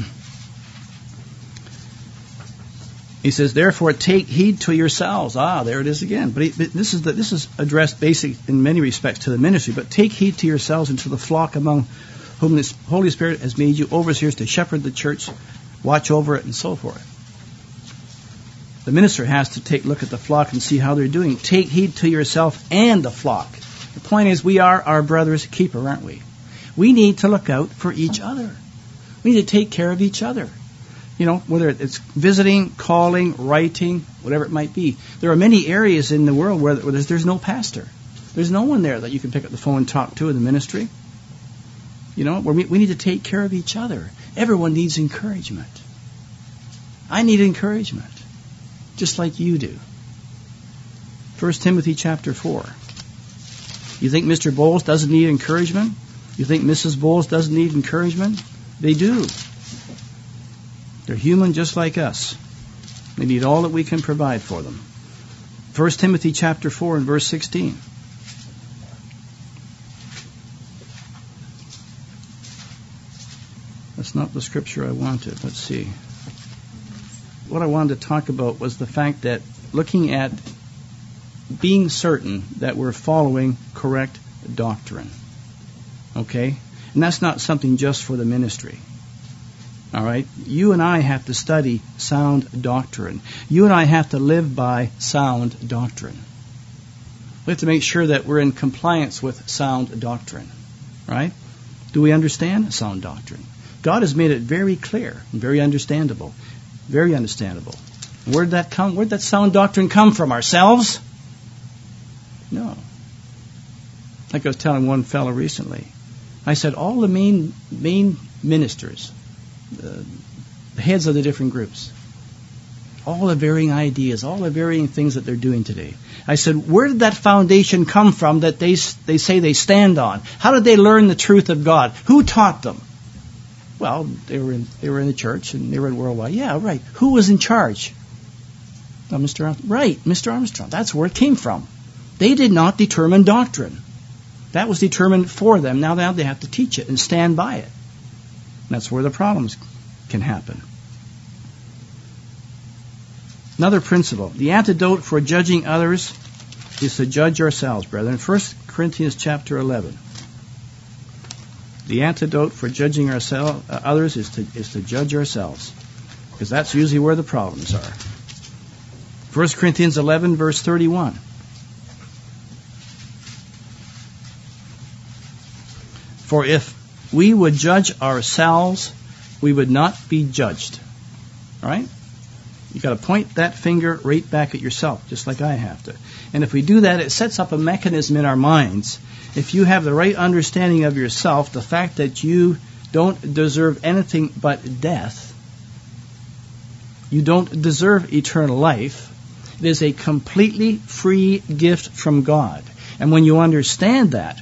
He says, "Therefore take heed to yourselves." There it is again. But this is addressed basic in many respects to the ministry. But take heed to yourselves and to the flock among whom the Holy Spirit has made you overseers to shepherd the church, watch over it, and so forth. The minister has to take a look at the flock and see how they're doing. Take heed to yourself and the flock. The point is, we are our brother's keeper, aren't we? We need to look out for each other. We need to take care of each other. You know, whether it's visiting, calling, writing, whatever it might be. There are many areas in the world where there's no pastor. There's no one there that you can pick up the phone and talk to in the ministry. You know, we need to take care of each other. Everyone needs encouragement. I need encouragement, just like you do. 1 Timothy chapter 4. You think Mr. Bowles doesn't need encouragement? You think Mrs. Bowles doesn't need encouragement? They do. They're human just like us. They need all that we can provide for them. 1 Timothy chapter 4 and verse 16. That's not the scripture I wanted. Let's see. What I wanted to talk about was the fact that looking at being certain that we're following correct doctrine. Okay? And that's not something just for the ministry. All right? You and I have to study sound doctrine. You and I have to live by sound doctrine. We have to make sure that we're in compliance with sound doctrine. Right? Do we understand sound doctrine? God has made it very clear and very understandable. Very understandable. Where'd that come? Where'd that sound doctrine come from? Ourselves? No. Like I was telling one fellow recently. I said, all the main ministers, the heads of the different groups, all the varying ideas, all the varying things that they're doing today. I said, where did that foundation come from that they say they stand on? How did they learn the truth of God? Who taught them? Well, they were in the church and they were in Worldwide. Yeah, right. Who was in charge? Mr. Armstrong. Right, Mr. Armstrong. That's where it came from. They did not determine doctrine. That was determined for them. Now they have to teach it and stand by it. And that's where the problems can happen. Another principle. The antidote for judging others is to judge ourselves, brethren. 1 Corinthians chapter 11. The antidote for judging others is to judge ourselves. Because that's usually where the problems are. 1 Corinthians 11, verse 31. For if we would judge ourselves, we would not be judged. All right? You've got to point that finger right back at yourself, just like I have to. And if we do that, it sets up a mechanism in our minds. If you have the right understanding of yourself, the fact that you don't deserve anything but death, you don't deserve eternal life, it is a completely free gift from God. And when you understand that,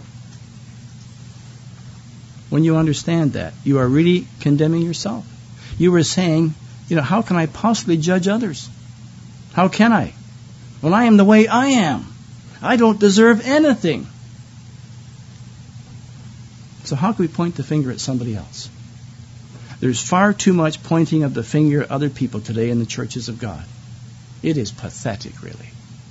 you are really condemning yourself. You are saying, how can I possibly judge others? How can I? Well, I am the way I am. I don't deserve anything. So how can we point the finger at somebody else? There's far too much pointing of the finger at other people today in the churches of God. It is pathetic, really.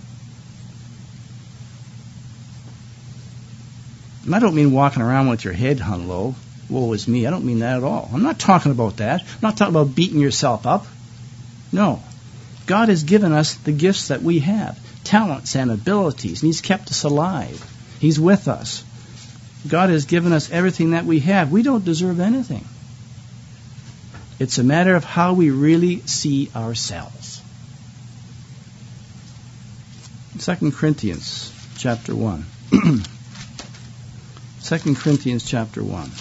And I don't mean walking around with your head hung low. Woe is me. I don't mean that at all. I'm not talking about that. I'm not talking about beating yourself up. No. God has given us the gifts that we have, talents and abilities, and He's kept us alive. He's with us. God has given us everything that we have. We don't deserve anything. It's a matter of how we really see ourselves. 2 Corinthians chapter 1. 2 Corinthians chapter 1.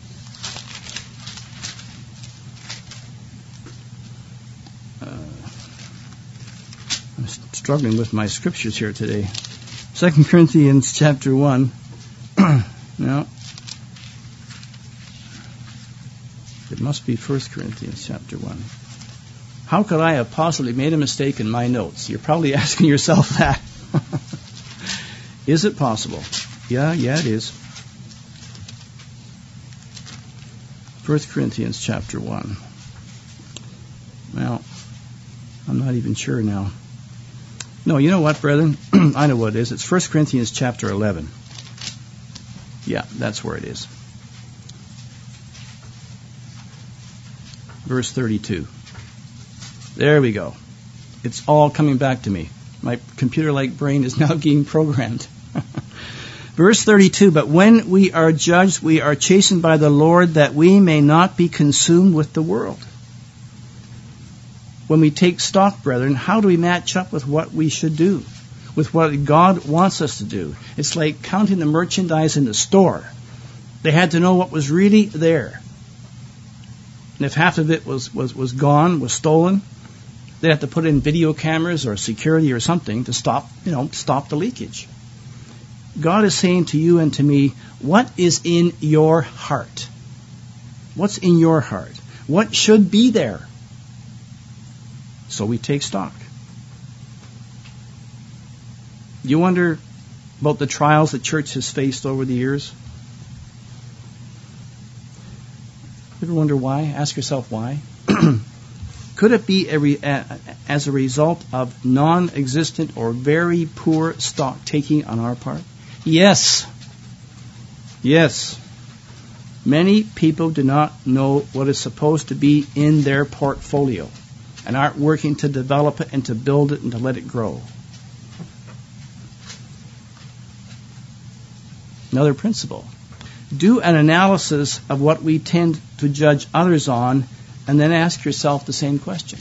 I'm struggling with my scriptures here today. 2 Corinthians chapter 1. No. It must be 1 Corinthians chapter 1. How could I have possibly made a mistake in my notes? You're probably asking yourself that. Is it possible? Yeah, it is. 1 Corinthians chapter 1. Well, I'm not even sure now. No, you know what, brethren? I know what it is. It's 1 Corinthians chapter 11. Yeah, that's where it is. Verse 32. There we go. It's all coming back to me. My computer-like brain is now being programmed. Verse 32, but when we are judged, we are chastened by the Lord, that we may not be consumed with the world. When we take stock, brethren, how do we match up with what we should do, with what God wants us to do? It's like counting the merchandise in the store. They had to know what was really there. And if half of it was gone, was stolen, they'd have to put in video cameras or security or something to stop the leakage. God is saying to you and to me, what is in your heart? What's in your heart? What should be there? So we take stock. You wonder about the trials the church has faced over the years? You ever wonder why? Ask yourself why. Could it be as a result of non-existent or very poor stock taking on our part? Yes. Many people do not know what is supposed to be in their portfolio and aren't working to develop it and to build it and to let it grow. Another principle. Do an analysis of what we tend to judge others on, and then ask yourself the same question.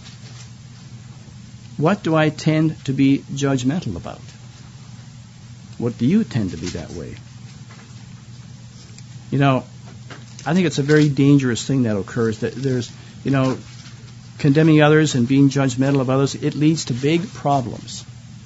What do I tend to be judgmental about? What do you tend to be that way? I think it's a very dangerous thing that occurs, that there's, condemning others and being judgmental of others. It leads to big problems.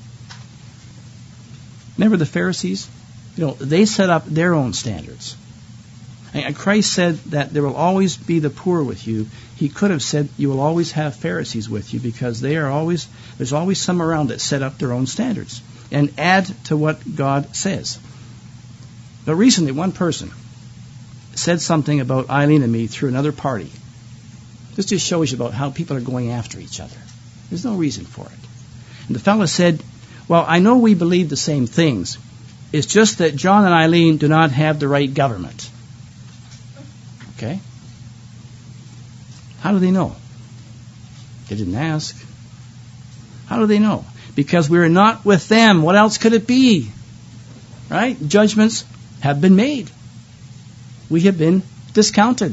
Remember the Pharisees? They set up their own standards. And Christ said that there will always be the poor with you. He could have said you will always have Pharisees with you, because there's always some around that set up their own standards and add to what God says. But recently, one person said something about Eileen and me through another party. This just shows you about how people are going after each other. There's no reason for it. And the fellow said, well, I know we believe the same things. It's just that John and Eileen do not have the right government. Okay? How do they know? They didn't ask. How do they know? Because we are not with them. What else could it be? Right? Judgments have been made. We have been discounted.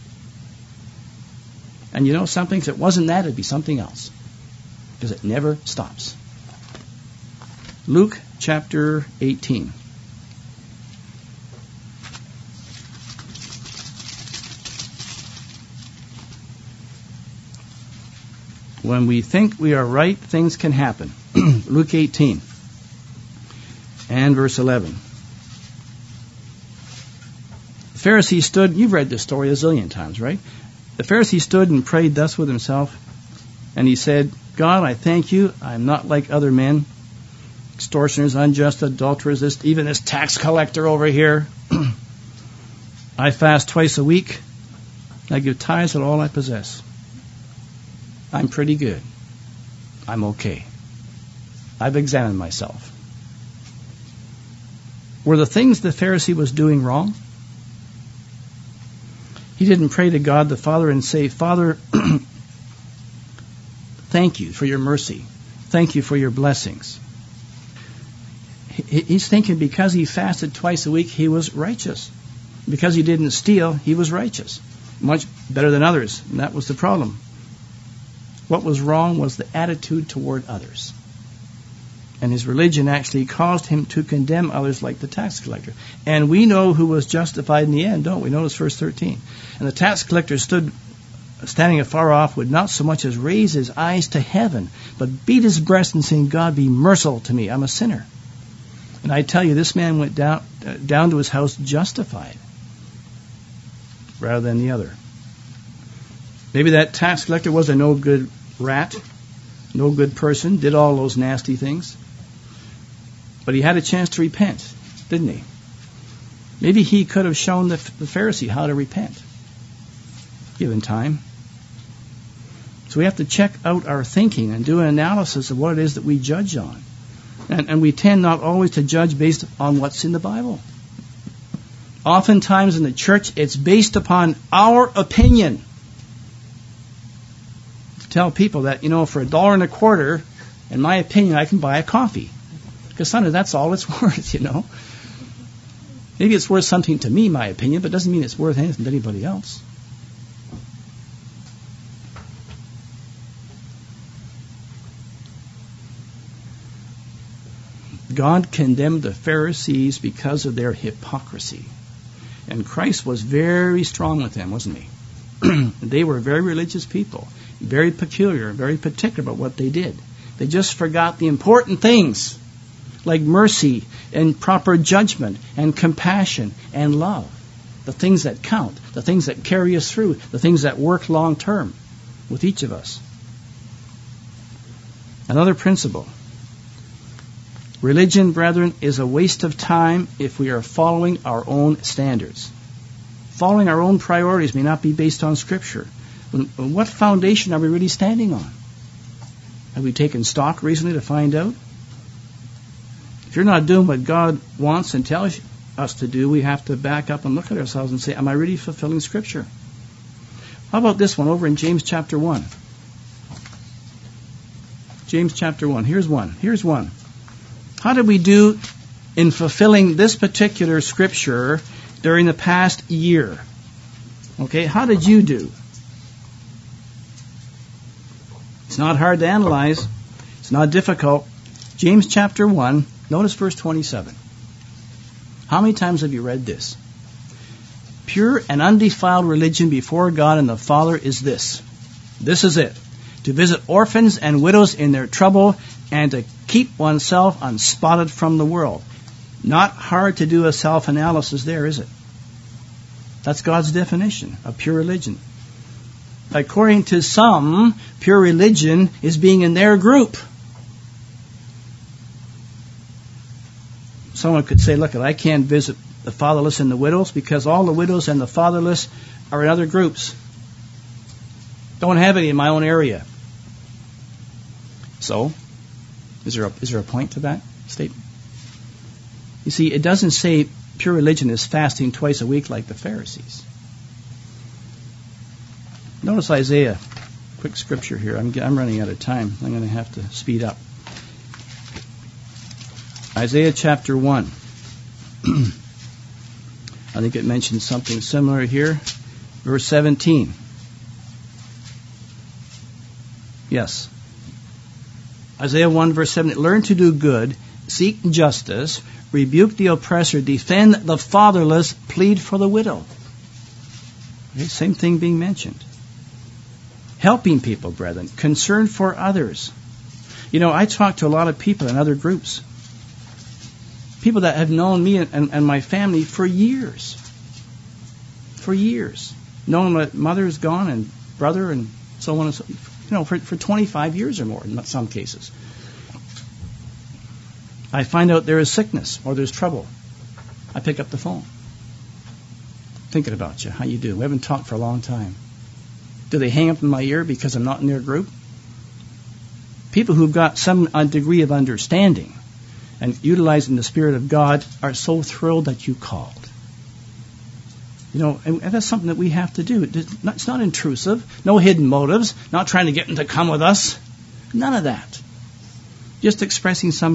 And something, if it wasn't that, it'd be something else. Because it never stops. Luke chapter 18. When we think we are right, things can happen. Luke 18 and verse 11. The Pharisee stood, you've read this story a zillion times, right? The Pharisee stood and prayed thus with himself, and he said, God, I thank you, I am not like other men, extortioners, unjust, adulterers, even this tax collector over here. I fast twice a week. I give tithes of all I possess. I'm pretty good. I'm okay. I've examined myself. Were the things the Pharisee was doing wrong? He didn't pray to God the Father and say, Father, thank you for your mercy. Thank you for your blessings. He's thinking because he fasted twice a week, he was righteous. Because he didn't steal, he was righteous. Much better than others. And that was the problem. What was wrong was the attitude toward others. And his religion actually caused him to condemn others like the tax collector. And we know who was justified in the end, don't we? Notice verse 13. And the tax collector stood standing afar off, would not so much as raise his eyes to heaven, but beat his breast and saying, God, be merciful to me, I'm a sinner. And I tell you, this man went down to his house justified rather than the other. Maybe that tax collector was a no good rat, no good person, did all those nasty things. But he had a chance to repent, didn't he? Maybe he could have shown the Pharisee how to repent, given time. So we have to check out our thinking and do an analysis of what it is that we judge on. And we tend not always to judge based on what's in the Bible. Oftentimes in the church, it's based upon our opinion. To tell people that, for $1.25, in my opinion, I can buy a coffee. Because sometimes that's all it's worth, Maybe it's worth something to me, my opinion, but it doesn't mean it's worth anything to anybody else. God condemned the Pharisees because of their hypocrisy. And Christ was very strong with them, wasn't he? They were very religious people, very peculiar, very particular about what they did. They just forgot the important things, like mercy and proper judgment and compassion and love. The things that count, the things that carry us through, the things that work long term with each of us. Another principle. Religion, brethren, is a waste of time if we are following our own standards. Following our own priorities may not be based on Scripture. What foundation are we really standing on? Have we taken stock recently to find out? If you're not doing what God wants and tells us to do, we have to back up and look at ourselves and say, am I really fulfilling Scripture? How about this one over in James chapter 1? James chapter 1. Here's one. How did we do in fulfilling this particular Scripture during the past year? Okay, how did you do? It's not hard to analyze. It's not difficult. James chapter 1, notice verse 27. How many times have you read this? Pure and undefiled religion before God and the Father is this. This is it. To visit orphans and widows in their trouble and to keep oneself unspotted from the world. Not hard to do a self-analysis there, is it? That's God's definition of pure religion. According to some, pure religion is being in their group. Someone could say, look, I can't visit the fatherless and the widows because all the widows and the fatherless are in other groups. Don't have any in my own area. So, is there a point to that statement? You see, it doesn't say pure religion is fasting twice a week like the Pharisees. Notice Isaiah. Quick scripture here. I'm running out of time. I'm going to have to speed up. Isaiah chapter 1. I think it mentions something similar here. Verse 17. Yes. Isaiah 1 verse 7. Learn to do good, seek justice, rebuke the oppressor, defend the fatherless, plead for the widow. Okay, same thing being mentioned. Helping people, brethren, concern for others. I talk to a lot of people in other groups. People that have known me and my family for years. For years. Knowing my mother is gone and brother and so on and so on. For 25 years or more in some cases. I find out there is sickness or there's trouble. I pick up the phone. Thinking about you. How you do? We haven't talked for a long time. Do they hang up in my ear because I'm not in their group? People who've got some degree of understanding and utilizing the Spirit of God are so thrilled that you called. And that's something that we have to do. It's not intrusive, no hidden motives, not trying to get them to come with us. None of that. Just expressing some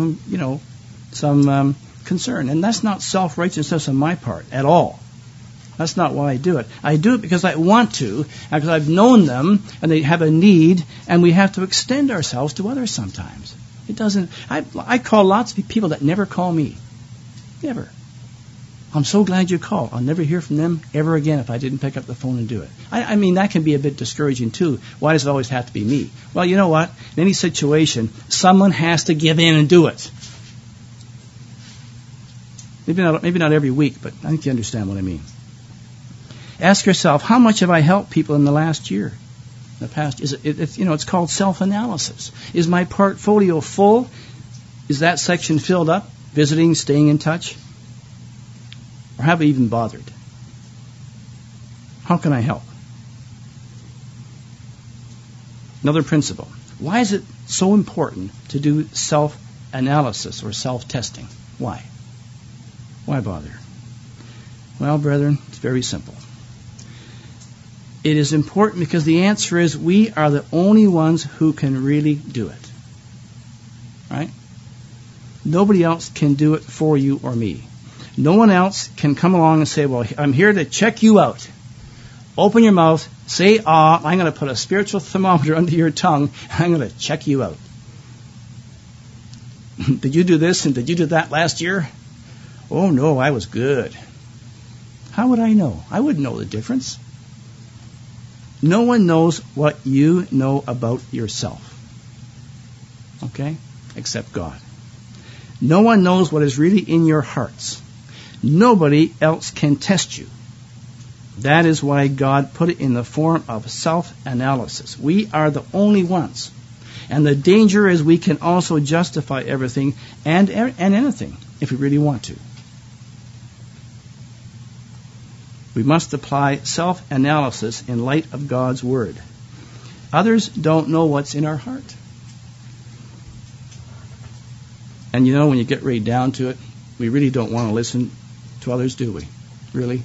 concern. And that's not self-righteousness on my part at all. That's not why I do it. I do it because I want to, because I've known them, and they have a need, and we have to extend ourselves to others sometimes. It doesn't. I call lots of people that never call me. Never. I'm so glad you called. I'll never hear from them ever again if I didn't pick up the phone and do it. I mean, that can be a bit discouraging too. Why does it always have to be me? Well, you know what? In any situation, someone has to give in and do it. Maybe not every week, but I think you understand what I mean. Ask yourself, how much have I helped people in the last year? In the past, it's called self-analysis. Is my portfolio full? Is that section filled up? Visiting, staying in touch? Or have I even bothered? How can I help? Another principle. Why is it so important to do self-analysis or self-testing? Why? Why bother? Well, brethren, it's very simple. It is important because the answer is we are the only ones who can really do it. Right? Nobody else can do it for you or me. No one else can come along and say, well, I'm here to check you out. Open your mouth, say, I'm going to put a spiritual thermometer under your tongue, and I'm going to check you out. Did you do this and did you do that last year? Oh, no, I was good. How would I know? I wouldn't know the difference. No one knows what you know about yourself. Okay? Except God. No one knows what is really in your hearts. Nobody else can test you. That is why God put it in the form of self-analysis. We are the only ones. And the danger is we can also justify everything and anything if we really want to. We must apply self-analysis in light of God's Word. Others don't know what's in our heart. And you know, when you get right down to it, we really don't want to listen to others, do we? Really?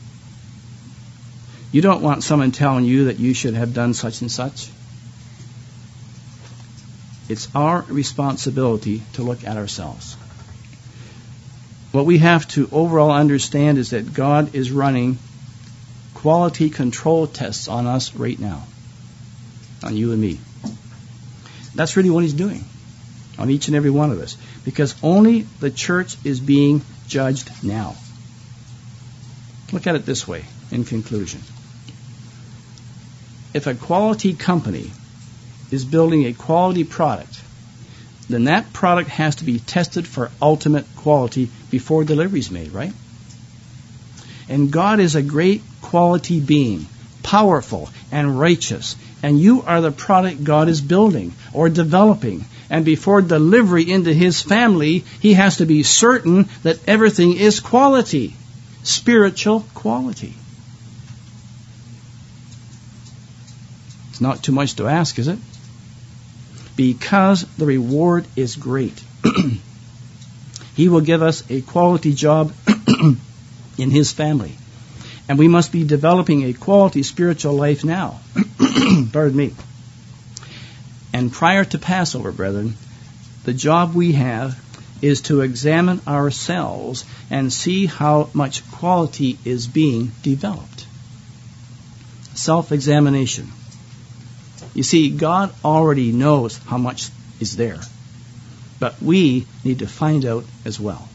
You don't want someone telling you that you should have done such and such. It's our responsibility to look at ourselves. What we have to overall understand is that God is running quality control tests on us right now. On you and me. That's really what He's doing. On each and every one of us. Because only the church is being judged now. Look at it this way, in conclusion. If a quality company is building a quality product, then that product has to be tested for ultimate quality before delivery is made, right? And God is a great quality being, powerful and righteous, and you are the product God is building or developing. And before delivery into His family, He has to be certain that everything is quality, spiritual quality. It's not too much to ask, is it? Because the reward is great. He will give us a quality job in His family. And we must be developing a quality spiritual life now. Pardon me. And prior to Passover, brethren, the job we have is to examine ourselves and see how much quality is being developed. Self-examination. You see, God already knows how much is there. But we need to find out as well.